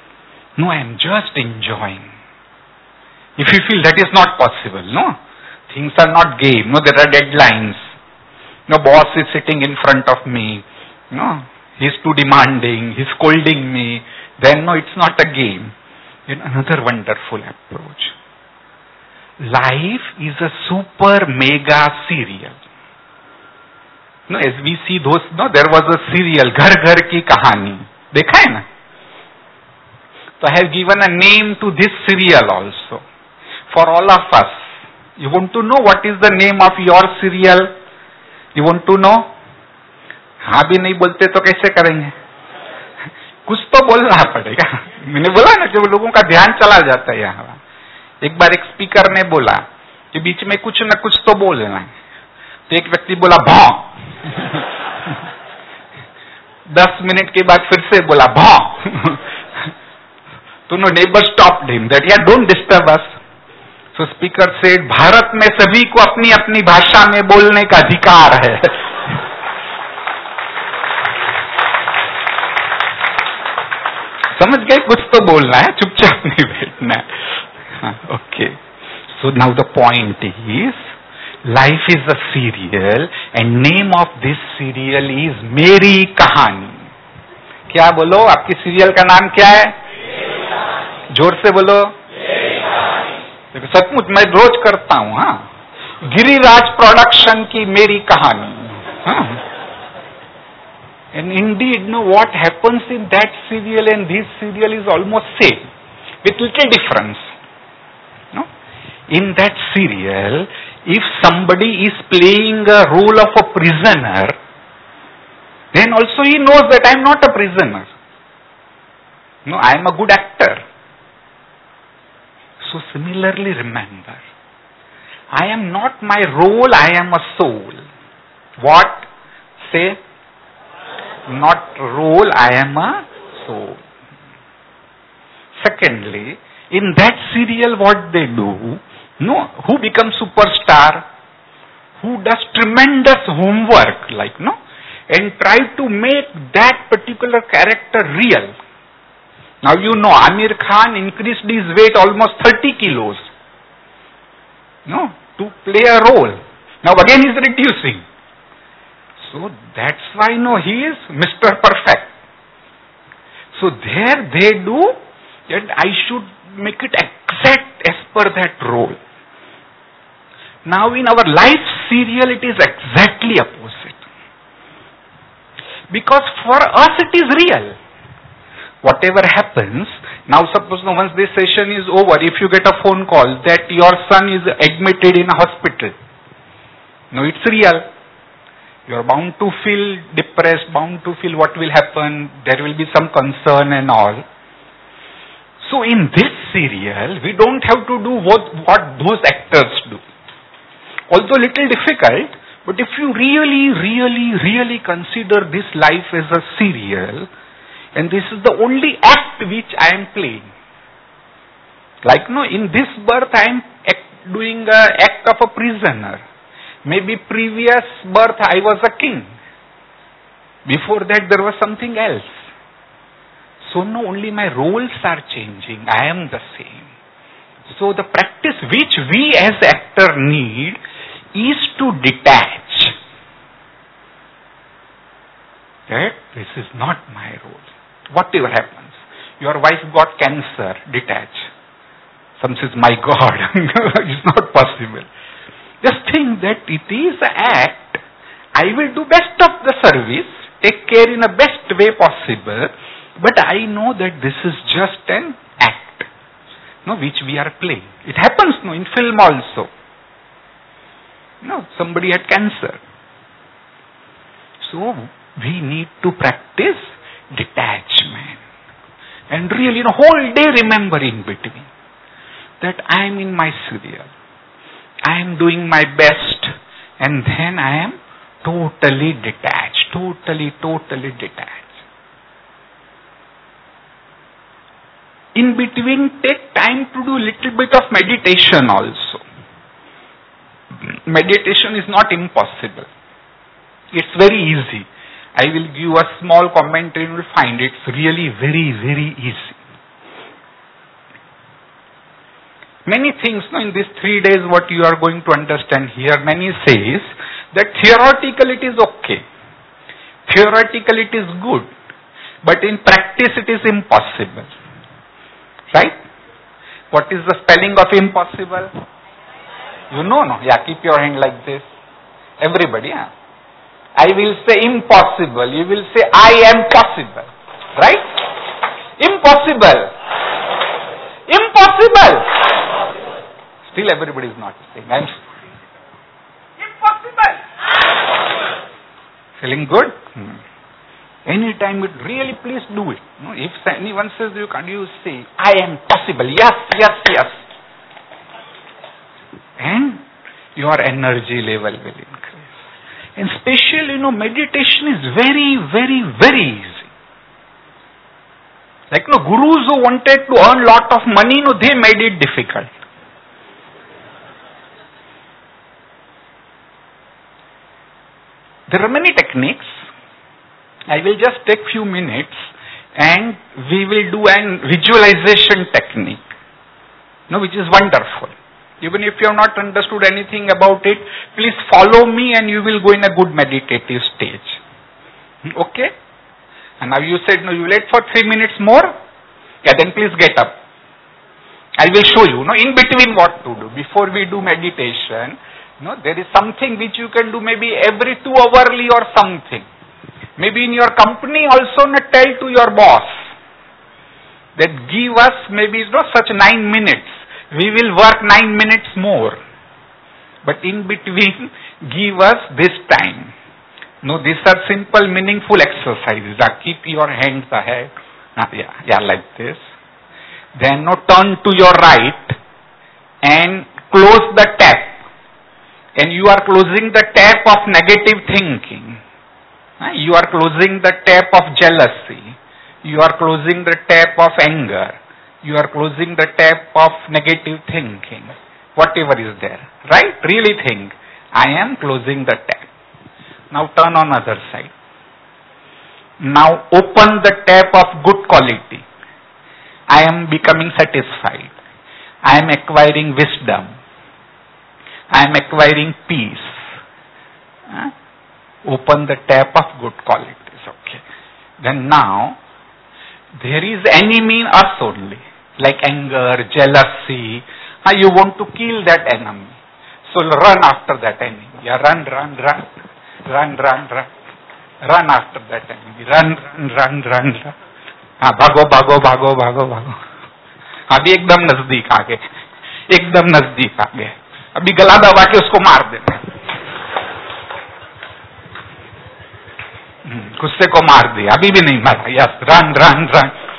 No, I am just enjoying. If you feel that is not possible, Things are not game. No, there are deadlines. No, boss is sitting in front of me. No, he's too demanding. He's scolding me. Then no, it's not a game. Another wonderful approach. Life is a super mega serial. No, as we see those, no, there was a serial, Ghar Ghar Ki Kahani. देखा है ना? So I have given a name to this serial also. For all of us. You want to know what is the name of your serial? You want to know? हाँ भी नहीं बोलते तो कैसे करेंगे? कुछ तो बोलना पड़ेगा. मैंने बोला ना कि लोगों का ध्यान चला जाता है यहाँ. एक बार एक स्पीकर ने बोला कि बीच में कुछ न कुछ तो बोलना है. तो एक व्यक्ति बोला भौं. 10 मिनट के बाद फिर से बोला भौं. तो no neighbour stopped him that yeah don't disturb us. So speaker said Bharat में सभी को अपनी अपनी भाषा में बोलने का अधिकार है. समझ गए? कुछ तो बोलना है, चुपचाप नहीं बैठना है. Okay. So now the point is life is a serial and name of this serial is Meri Kahani. क्या बोलो? आपकी सीरियल का नाम क्या है? जोर से बोलो. सचमुच मैं रोज करता हूं. हाँ, गिरिराज प्रोडक्शन की मेरी कहानी. हाँ. And indeed, no, what happens in that serial and this serial is almost same, with little difference. No? In that serial, if somebody is playing a role of a prisoner, then also he knows that I am not a prisoner. No, I am a good actor. So similarly, remember, I am not my role, I am a soul. What? Say, not role, I am a soul. Secondly, in that serial what they do, no, who becomes superstar? Who does tremendous homework, like, no, and try to make that particular character real. Now you know, Amir Khan increased his weight almost 30 kilos, no, to play a role. Now again he is reducing. So that's why, no, he is Mr. Perfect. So there they do, and I should make it exact as per that role. Now in our life serial it is exactly opposite. Because for us it is real. Whatever happens, now suppose once this session is over, if you get a phone call that your son is admitted in a hospital, no, it's real. You are bound to feel depressed, bound to feel what will happen, there will be some concern and all. So in this serial, we don't have to do what those actors do. Although little difficult, but if you really consider this life as a serial, and this is the only act which I am playing. Like, no, in this birth I am doing the act of a prisoner. Maybe previous birth I was a king. Before that there was something else. So no, only my roles are changing. I am the same. So the practice which we as actor need is to detach. That this is not my role. Whatever happens. Your wife got cancer, detach. Some says, my God, it's not possible. Just think that it is an act. I will do best of the service, take care in the best way possible, but I know that this is just an act, no, which we are playing. It happens, no, in film also. No, somebody had cancer. So we need to practice detachment. And really, the whole day remember in between that I am in my serial. I am doing my best, and then I am totally detached, totally detached. In between, take time to do little bit of meditation also. Meditation is not impossible. It's very easy. I will give a small commentary and you will find it's really very easy. Many things, in these 3 days, what you are going to understand here, many says that theoretical it is okay. Theoretical it is good. But in practice it is impossible. Right? What is the spelling of impossible? You know, no? Yeah, keep your hand like this. Everybody, yeah. I will say impossible. You will say I am possible. Right? Impossible. Impossible. Still everybody is not saying. Impossible. Feeling good? Anytime it really, please do it. If anyone says you can't, you say, I am possible. Yes, yes, yes. And your energy level will increase. And especially, meditation is very, very, very easy. Like, gurus who wanted to earn lot of money, they made it difficult. There are many techniques. I will just take few minutes and we will do an visualization technique, which is wonderful. Even if you have not understood anything about it, please follow me and you will go in a good meditative stage. Okay? And now you said, you wait for 3 minutes more? Yeah, then please get up. I will show you, in between what to do. Before we do meditation, there is something which you can do maybe every 2 hourly or something. Maybe in your company also tell to your boss that give us maybe such 9 minutes. We will work 9 minutes more. But in between, give us this time. These are simple, meaningful exercises. Keep your hands ahead. Like this. Then turn to your right and close the tap. And you are closing the tap of negative thinking. You are closing the tap of jealousy. You are closing the tap of anger. You are closing the tap of negative thinking. Whatever is there. Right? Really think. I am closing the tap. Now turn on other side. Now open the tap of good quality. I am becoming satisfied. I am acquiring wisdom. I am acquiring peace. Open the tap of good qualities. Okay. Then now, there is enemy in us only. Like anger, jealousy. You want to kill that enemy. So run after that enemy. Yeah, run. Run after that enemy. Run. भागो. अभी एकदम नजदीक आ गए. अभी गला दबा के उसको मार देना. गुस्से को मार दिया. अभी भी नहीं मारा. Yes, run.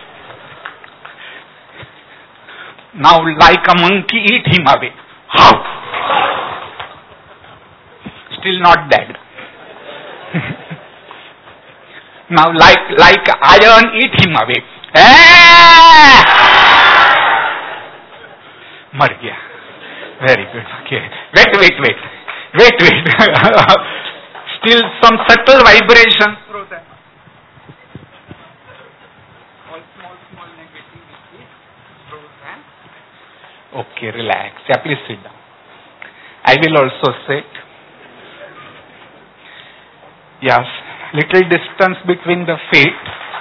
Now like a monkey, eat him away. How? Still not dead. Now like iron, eat him away. मर गया. Very good. Okay. Wait. Still some subtle vibrations through them. All small negativity through them. Okay, relax. Yeah, please sit down. I will also sit. Yes, little distance between the feet.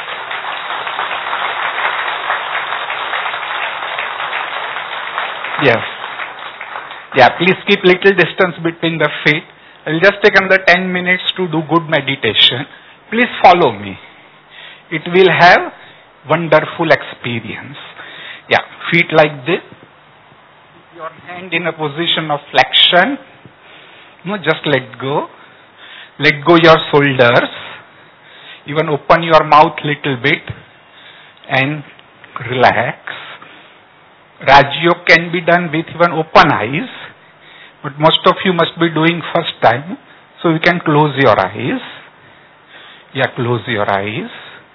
Yes. Yeah, please keep little distance between the feet. I will just take another 10 minutes to do good meditation. Please follow me. It will have wonderful experience. Yeah, feet like this. Keep your hand in a position of flexion. No, just let go. Let go your shoulders. Even open your mouth little bit and relax. Rajयोग can be done with even open eyes, but most of you must be doing first time, so you can close your eyes. Yeah, close your eyes.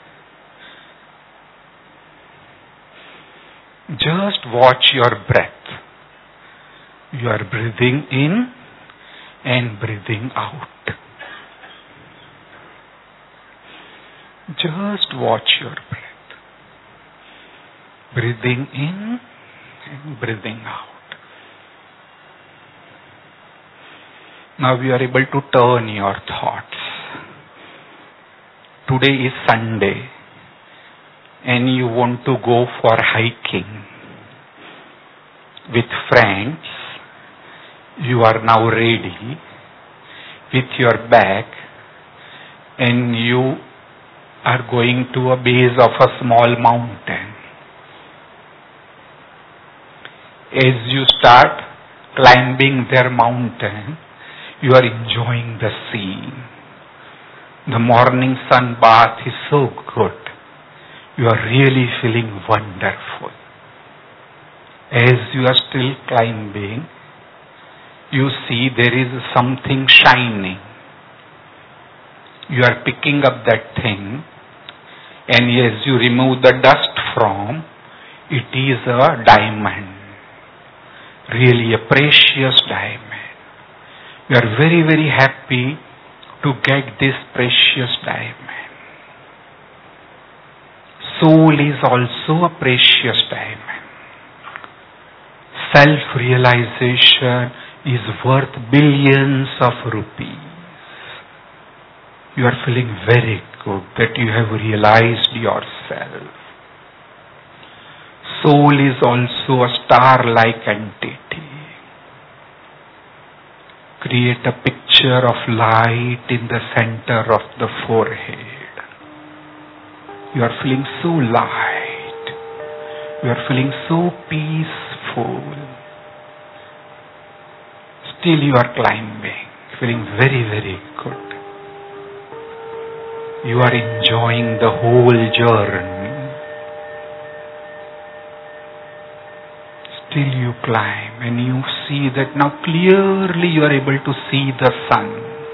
Just watch your breath. You are breathing in and breathing out. Just watch your breath. Breathing in and breathing out. Now you are able to turn your thoughts. Today is Sunday and you want to go for hiking with friends. You are now ready with your bag and you are going to a base of a small mountain. As you start climbing their mountain, you are enjoying the scene. The morning sun bath is so good. You are really feeling wonderful. As you are still climbing, you see there is something shining. You are picking up that thing, and as you remove the dust from, it is a diamond. Really a precious diamond. You are very, very happy to get this precious diamond. Soul is also a precious diamond. Self-realization is worth billions of rupees. You are feeling very good that you have realized yourself. Soul is also a star-like entity. Create a picture of light in the center of the forehead. You are feeling so light. You are feeling so peaceful. Still you are climbing, feeling very, very good. You are enjoying the whole journey. Still you climb and you see that now clearly you are able to see the sun.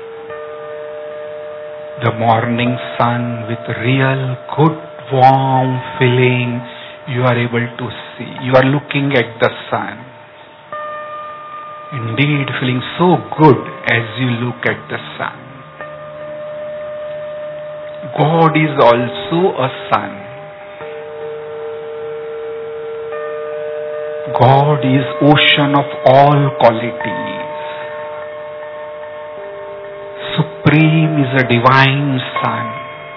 The morning sun with real good warm feeling you are able to see. You are looking at the sun. Indeed feeling so good as you look at the sun. God is also a sun. God is ocean of all qualities. Supreme is a divine sun.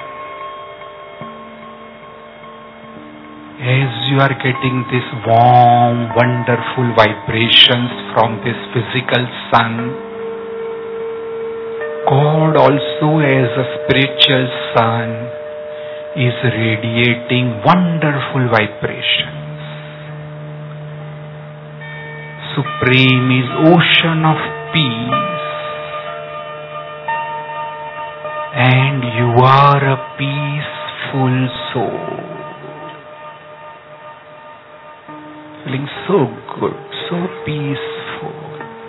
As you are getting this warm, wonderful vibrations from this physical sun, God also as a spiritual sun is radiating wonderful vibrations. Supreme is ocean of peace, and you are a peaceful soul. Feeling so good, so peaceful.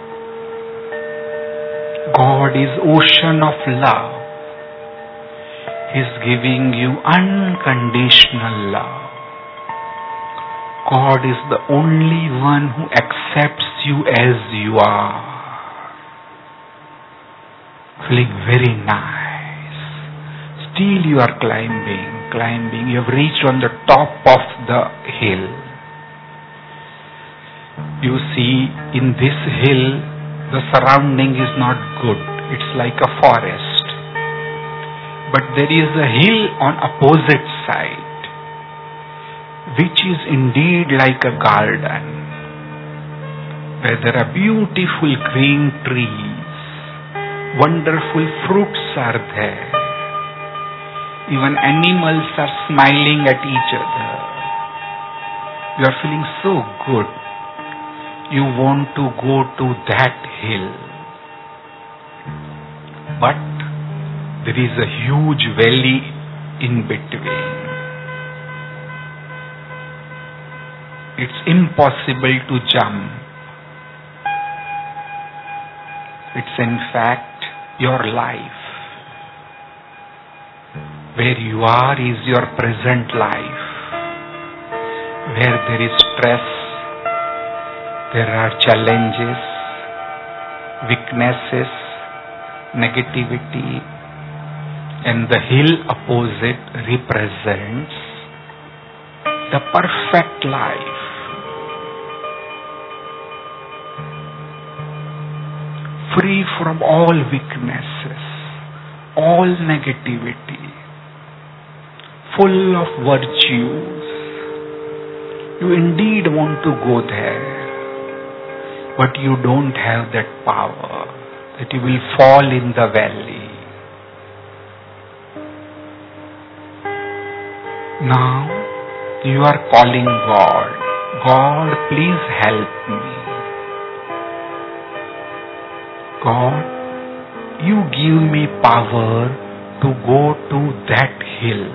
God is ocean of love. He is giving you unconditional love. God is the only one who accepts you as you are. Feeling very nice. Still you are climbing. You have reached on the top of the hill. You see, in this hill, the surrounding is not good. It's like a forest. But there is a hill on opposite side, which is indeed like a garden, where there are beautiful green trees, wonderful fruits are there, even animals are smiling at each other. You are feeling so good. You want to go to that hill. But there is a huge valley in between. It's impossible to jump. It's in fact your life. Where you are is your present life. Where there is stress, there are challenges, weaknesses, negativity, and the hill opposite represents the perfect life. free from all weaknesses, all negativity, full of virtues. You indeed want to go there, but you don't have that power, that you will fall in the valley. Now you are calling God. God, please help me. God, you give me power to go to that hill.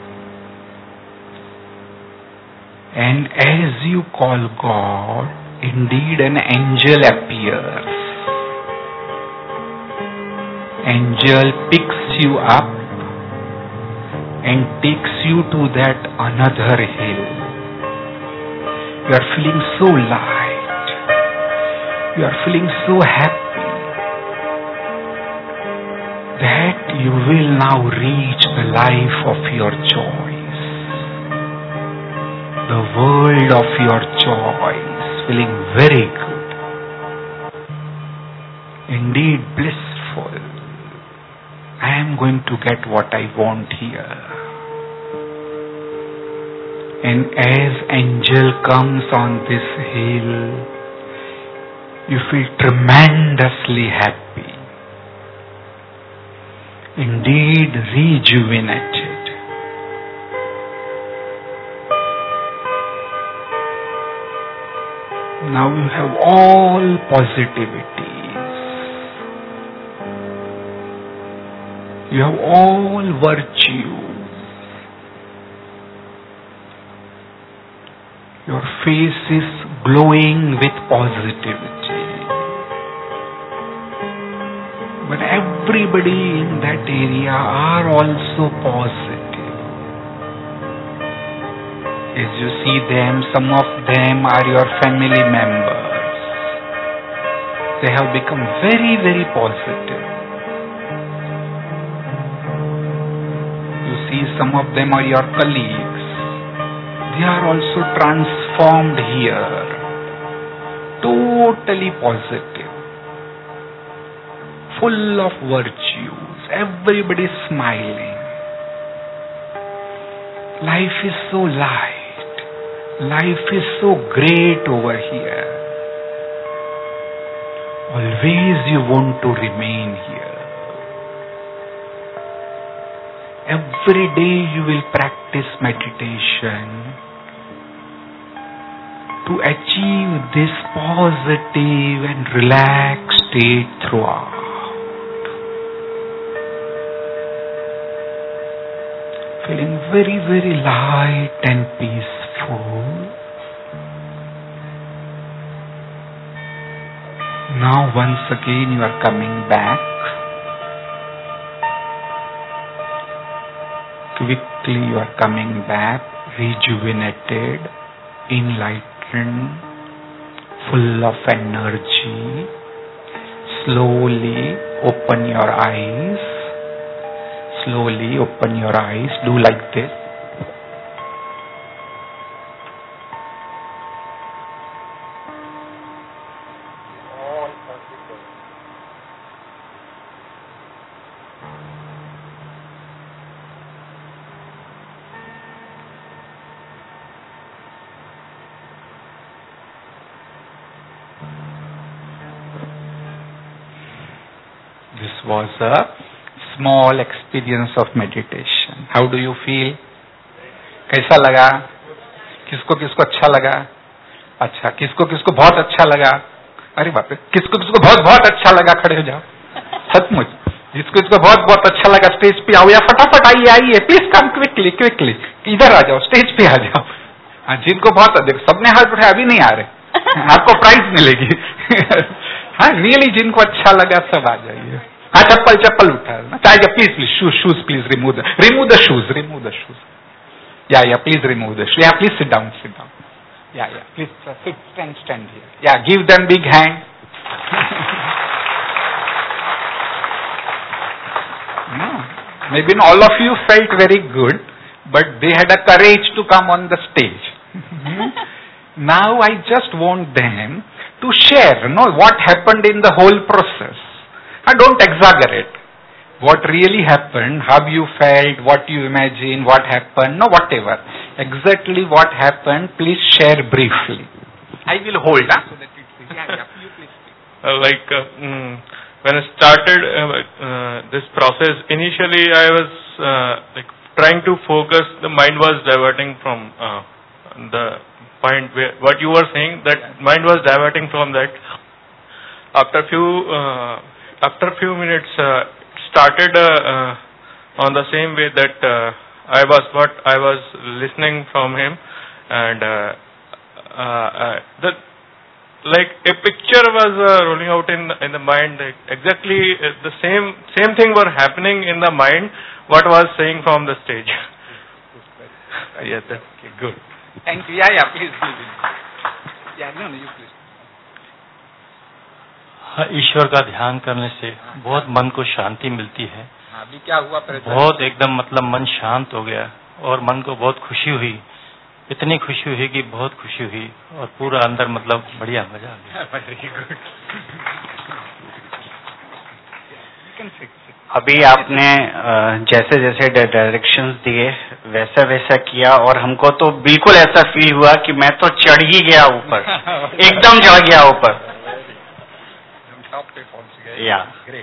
And as you call God, indeed an angel appears. Angel picks you up and takes you to that another hill. You are feeling so light. You are feeling so happy that you will now reach the life of your choice. The world of your choice. Feeling very good. Indeed blissful. I am going to get what I want here. And as angel comes on this hill, you feel tremendously happy. Indeed rejuvenated. Now you have all positivities. You have all virtues. Your face is glowing with positivity. But everybody in that area are also positive. As you see them, some of them are your family members. They have become very, very positive. You see, some of them are your colleagues. They are also transformed here. Totally positive. Full of virtues. Everybody is smiling. Life is so light. Life is so great over here. Always you want to remain here. Every day you will practice meditation to achieve this positive and relaxed state throughout. Feeling very, very light and peaceful. Now once again you are coming back. Quickly you are coming back, rejuvenated, enlightened, full of energy. Slowly open your eyes. Slowly open your eyes. Do like this. This was a small experience of meditation. How do you feel? कैसा लगा? किसको किसको अच्छा लगा? अच्छा, किसको किसको बहुत अच्छा लगा? अरे बाप रे, किसको किसको बहुत बहुत अच्छा लगा? खड़े हो जाओ. सचमुच. जिसको जिसको बहुत बहुत अच्छा लगा स्टेज पे आओ या फटाफट आइए आइए. Please come quickly quickly. इधर आ जाओ, स्टेज पे आ जाओ. जिनको बहुत अधिक, सबने हाथ उठाया, अभी नहीं आ रहे. आपको प्राइज मिलेगी. हाँ, रियली जिनको अच्छा लगा सब आ जाइए. हाँ, चप्पल चप्पल उठा. Please please shoes please remove the shoes. Yeah, please remove the shoes. Yeah, please sit down. Yeah, please stand here. Yeah, give them big hand. No, maybe all of you felt very good, but they had a courage to come on the stage. Now I just want them to share, what happened in the whole process. Don't exaggerate. What really happened, how you felt, what you imagine, what happened, no, whatever. Exactly what happened, please share briefly. I will hold, huh? So that it's, you please speak.
When I started this process, initially I was trying to focus. The mind was diverting from the point where what you were saying. That mind was diverting from that. After few minutes, started on the same way that I was listening from him, and like a picture was rolling out in the mind. Exactly the same thing were happening in the mind. What was saying from the stage.
Yes, that's okay, good. Thank you. Yeah, please. Yeah, no, you please.
ईश्वर का ध्यान करने से बहुत मन को शांति मिलती है.
अभी क्या हुआ?
बहुत एकदम मतलब मन शांत हो गया और मन को बहुत खुशी हुई. इतनी खुशी हुई कि बहुत खुशी हुई और पूरा अंदर मतलब बढ़िया मजा आ गया.
अभी आपने जैसे जैसे डायरेक्शंस दिए वैसा वैसा किया और हमको तो बिल्कुल ऐसा फील हुआ कि मैं तो चढ़ ही गया ऊपर. एकदम चढ़ गया ऊपर. या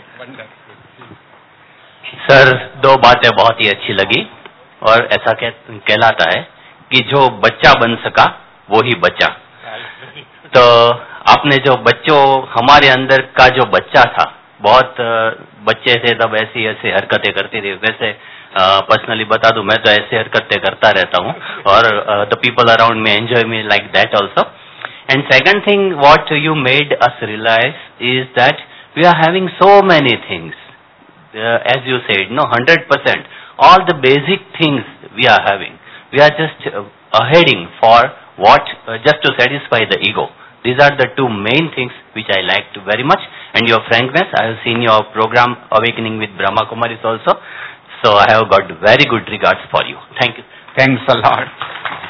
सर, दो बातें बहुत ही अच्छी लगी और ऐसा कहलाता है कि जो बच्चा बन सका वो ही बच्चा. तो आपने जो बच्चों, हमारे अंदर का जो बच्चा था, बहुत बच्चे थे तब ऐसी ऐसी हरकतें करते थे. वैसे पर्सनली बता दूं, मैं तो ऐसे हरकतें करता रहता हूं और the people around me enjoy me like that also. And second thing, what you made us realize is that we are having so many things. As you said, 100%. All the basic things we are having. We are just heading for what? Just to satisfy the ego. These are the two main things which I liked very much. And your frankness, I have seen your program Awakening with Brahma Kumaris also. So I have got very good regards for you. Thank you.
Thanks a lot.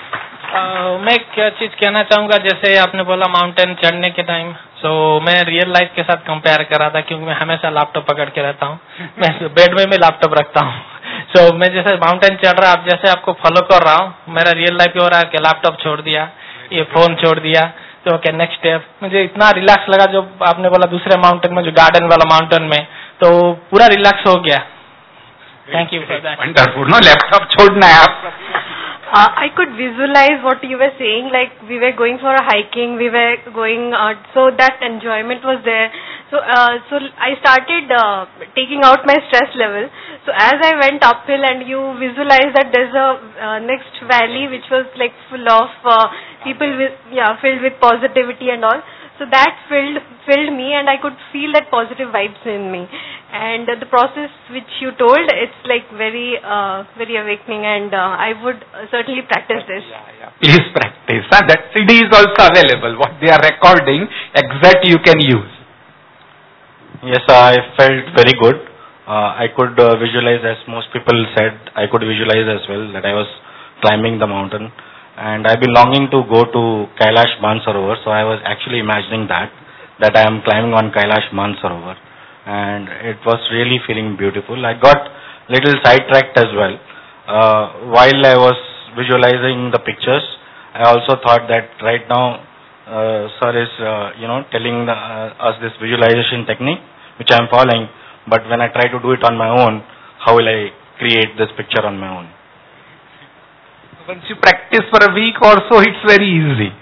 मैं क्या चीज कहना चाहूंगा, जैसे आपने बोला mountain चढ़ने के टाइम, मैं रियल लाइफ के साथ कंपेयर कर रहा था क्योंकि मैं हमेशा लैपटॉप पकड़ के रहता हूँ. मैं बेड में लैपटॉप रखता हूँ. मैं जैसे माउंटेन चढ़ रहा, आप जैसे आपको फॉलो कर रहा हूँ, मेरा रियल लाइफ हो रहा है कि लैपटॉप छोड़ दिया, ये फोन छोड़ दिया, तो ओके नेक्स्ट स्टेप. मुझे इतना रिलैक्स लगा जो आपने बोला दूसरे माउंटेन में, जो गार्डन वाला माउंटेन में, तो पूरा रिलैक्स हो गया. Thank you for that.
Wonderful. Laptop छोड़ना है आप.
I could visualize what you were saying, like we were going for a hiking, we were going, so that enjoyment was there. So I started taking out my stress level. So as I went uphill and you visualize that there's a next valley which was like full of people filled with positivity and all. So that filled me and I could feel that positive vibes in me. And the process which you told, it's like very awakening, and I would certainly practice this.
Yeah. Please practice. That CD is also available. What they are recording, exact you can use.
Yes, I felt very good. I could visualize, as most people said, I could visualize as well that I was climbing the mountain. And I've been longing to go to Kailash Mansarovar, so I was actually imagining that I am climbing on Kailash Mansarovar. And it was really feeling beautiful. I got little sidetracked as well. While I was visualizing the pictures, I also thought that right now sir is telling us this visualization technique which I am following, but when I try to do it on my own, how will I create this picture on my own?
Once you practice for a week or so, it's very easy.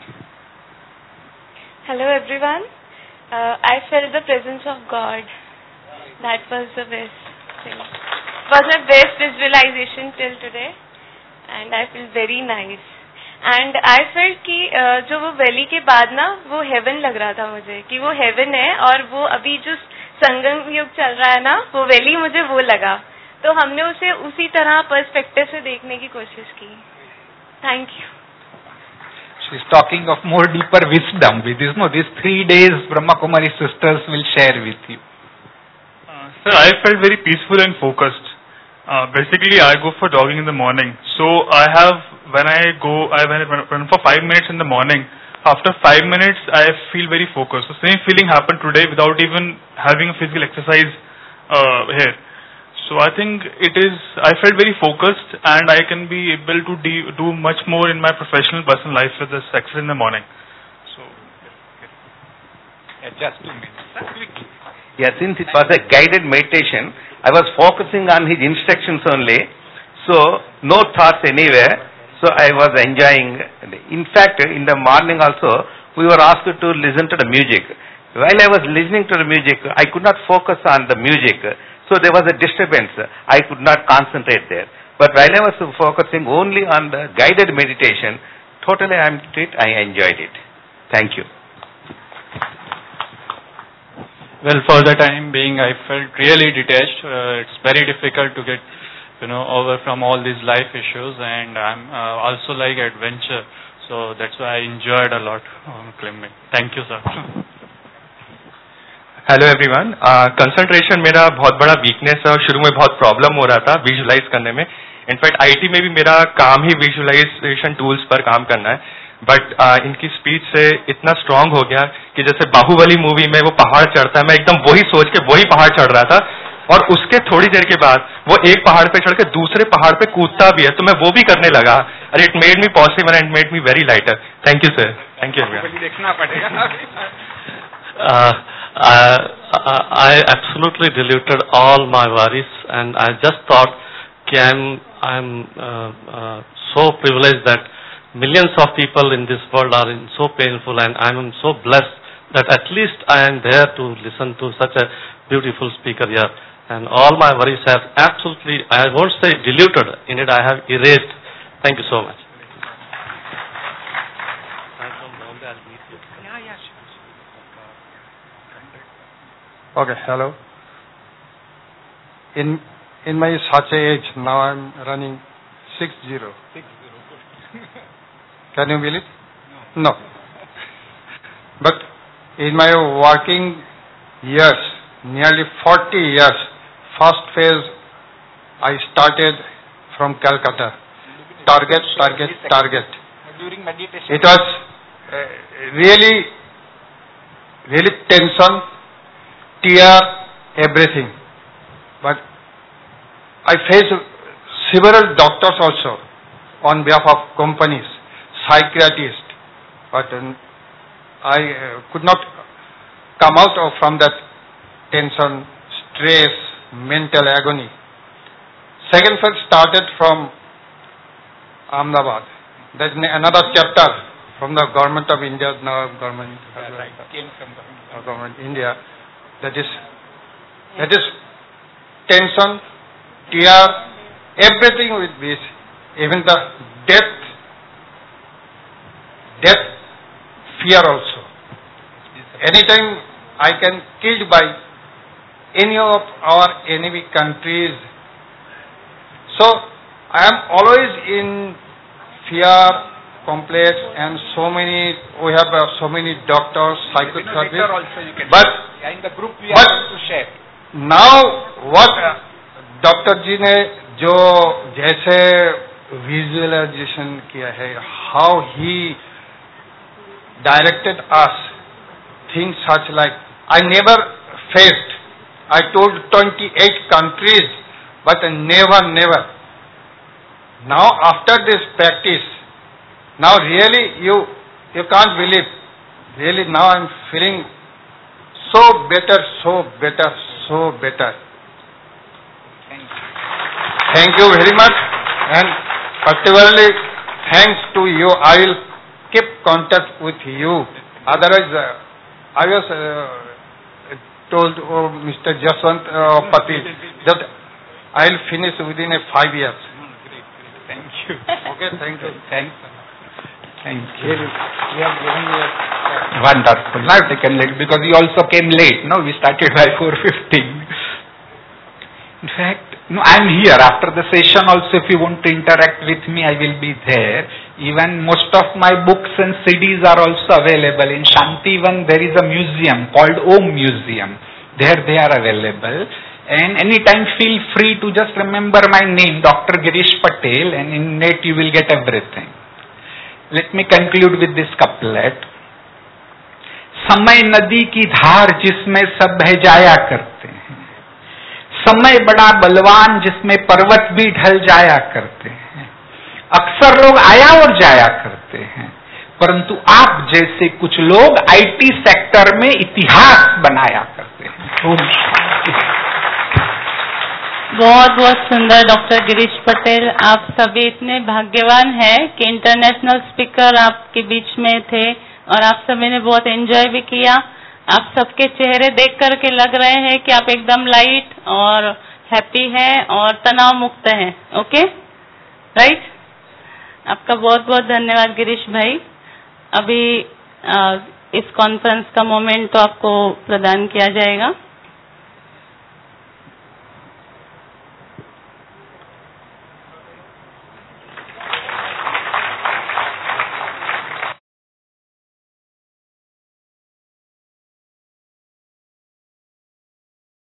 Hello everyone. I felt the presence of God. That was the best thing. It was my best visualization till today, and I feel very nice. And I felt कि जो वो valley के बाद ना वो haven लग रहा था मुझे, कि वो हेवन है और वो अभी जो संगम युग चल रहा है ना, वो वैली मुझे वो लगा. तो हमने उसे उसी तरह पर्सपेक्टिव से देखने की कोशिश की. Thank you.
She's talking of more deeper wisdom with this. No, these 3 days Brahma Kumari sisters will share with you.
Sir, I felt very peaceful and focused. Basically, I go for jogging in the morning. So I have, when I run for 5 minutes in the morning, after 5 minutes, I feel very focused. The same feeling happened today without even having a physical exercise here. So I think I felt very focused, and I can be able to do much more in my professional personal life with this exercise in the morning. So,
just 2 minutes. Quickly.
Yeah, since it was a guided meditation, I was focusing on his instructions only. So, no thoughts anywhere. So, I was enjoying. In fact, in the morning also, we were asked to listen to the music. While I was listening to the music, I could not focus on the music. So there was a disturbance. I could not concentrate there. But while I was focusing only on the guided meditation, totally I enjoyed it. Thank you.
Well, for the time being, I felt really detached. It's very difficult to get, over from all these life issues, and I'm also like adventure. So that's why I enjoyed a lot climbing. Thank you, sir.
Hello everyone, concentration मेरा बहुत बड़ा weakness है और शुरू में बहुत problem हो रहा था विजुलाइज करने में. इनफैक्ट आईटी में भी मेरा काम ही विजुलाइजेशन टूल्स पर काम करना है, बट इनकी स्पीच से इतना स्ट्रांग हो गया कि जैसे बाहुबली मूवी में वो पहाड़ चढ़ता है, मैं एकदम वही सोच के वही पहाड़ चढ़ रहा था, और उसके थोड़ी देर के बाद वो एक पहाड़ पे चढ़ के दूसरे पहाड़ पे कूदता भी है, तो मैं वो भी करने लगा. और it made me possible and made me very lighter. Thank you sir. Thank you everyone.
देखना पड़ेगा.
I absolutely deleted all my worries, and I just thought I'm so privileged that millions of people in this world are in so painful, and I'm so blessed that at least I am there to listen to such a beautiful speaker here. And all my worries have absolutely, I won't say diluted, in it I have erased. Thank you so much.
Okay, hello. In my such age, now I'm running 60. Can you believe? No. But in my working years, nearly 40 years, first phase I started from Calcutta. Target.
During meditation.
It was really tension, tear, everything. But I faced several doctors also on behalf of companies, psychiatrists, but I could not come out from that tension, stress, mental agony. Second phase started from Ahmedabad. That's another chapter from the government of India, now government
came from
government India. That is tension, tear, everything with this, even the death fear also. Anytime I can killed by any of our enemy countries. So I am always in fear, complex, and we have so many doctors, psychotherapists. But
in the group we are going to share.
Now what doctor ji ने जो जैसे visualisation किया है, how he directed us, things such like I never faced, I told 28 countries, but never. Now after this practice, now really you can't believe, really now I'm feeling so better. Thank you very much, and particularly thanks to you. I will keep contact with you. Otherwise, I was told Mr. Jaswant Pati that I will finish within 5 years.
Thank you.
Okay, thank you.
Thank you. We have given you wonderful. Now taken late because you also came late. No, we started by 4:15. In fact, no, I am here after the session also. If you want to interact with me, I will be there. Even most of my books and CDs are also available. In Shantivan there is a museum called Om Museum. There they are available. And anytime feel free to just remember my name, Dr. Girish Patel, and in net you will get everything. Let me conclude with this couplet. समय नदी की धार जिसमें सब बह जाया करते हैं, समय बड़ा बलवान जिसमें पर्वत भी ढल जाया करते हैं। अक्सर लोग आया और जाया करते हैं, परंतु आप जैसे कुछ लोग आईटी सेक्टर में इतिहास बनाया करते हैं।
बहुत बहुत सुंदर डॉक्टर गिरीश पटेल, आप सभी इतने भाग्यवान हैं कि इंटरनेशनल स्पीकर आपके बीच में थे और आप सभी ने बहुत एंजॉय भी किया। आप सबके चेहरे देख करके लग रहे हैं कि आप एकदम लाइट और हैप्पी हैं और तनाव मुक्त हैं। Okay, right? आपका बहुत बहुत धन्यवाद गिरीश भाई। अभी इस कॉन्फ्रेंस का मोमेंट तो आपको प्रदान किया जाएगा।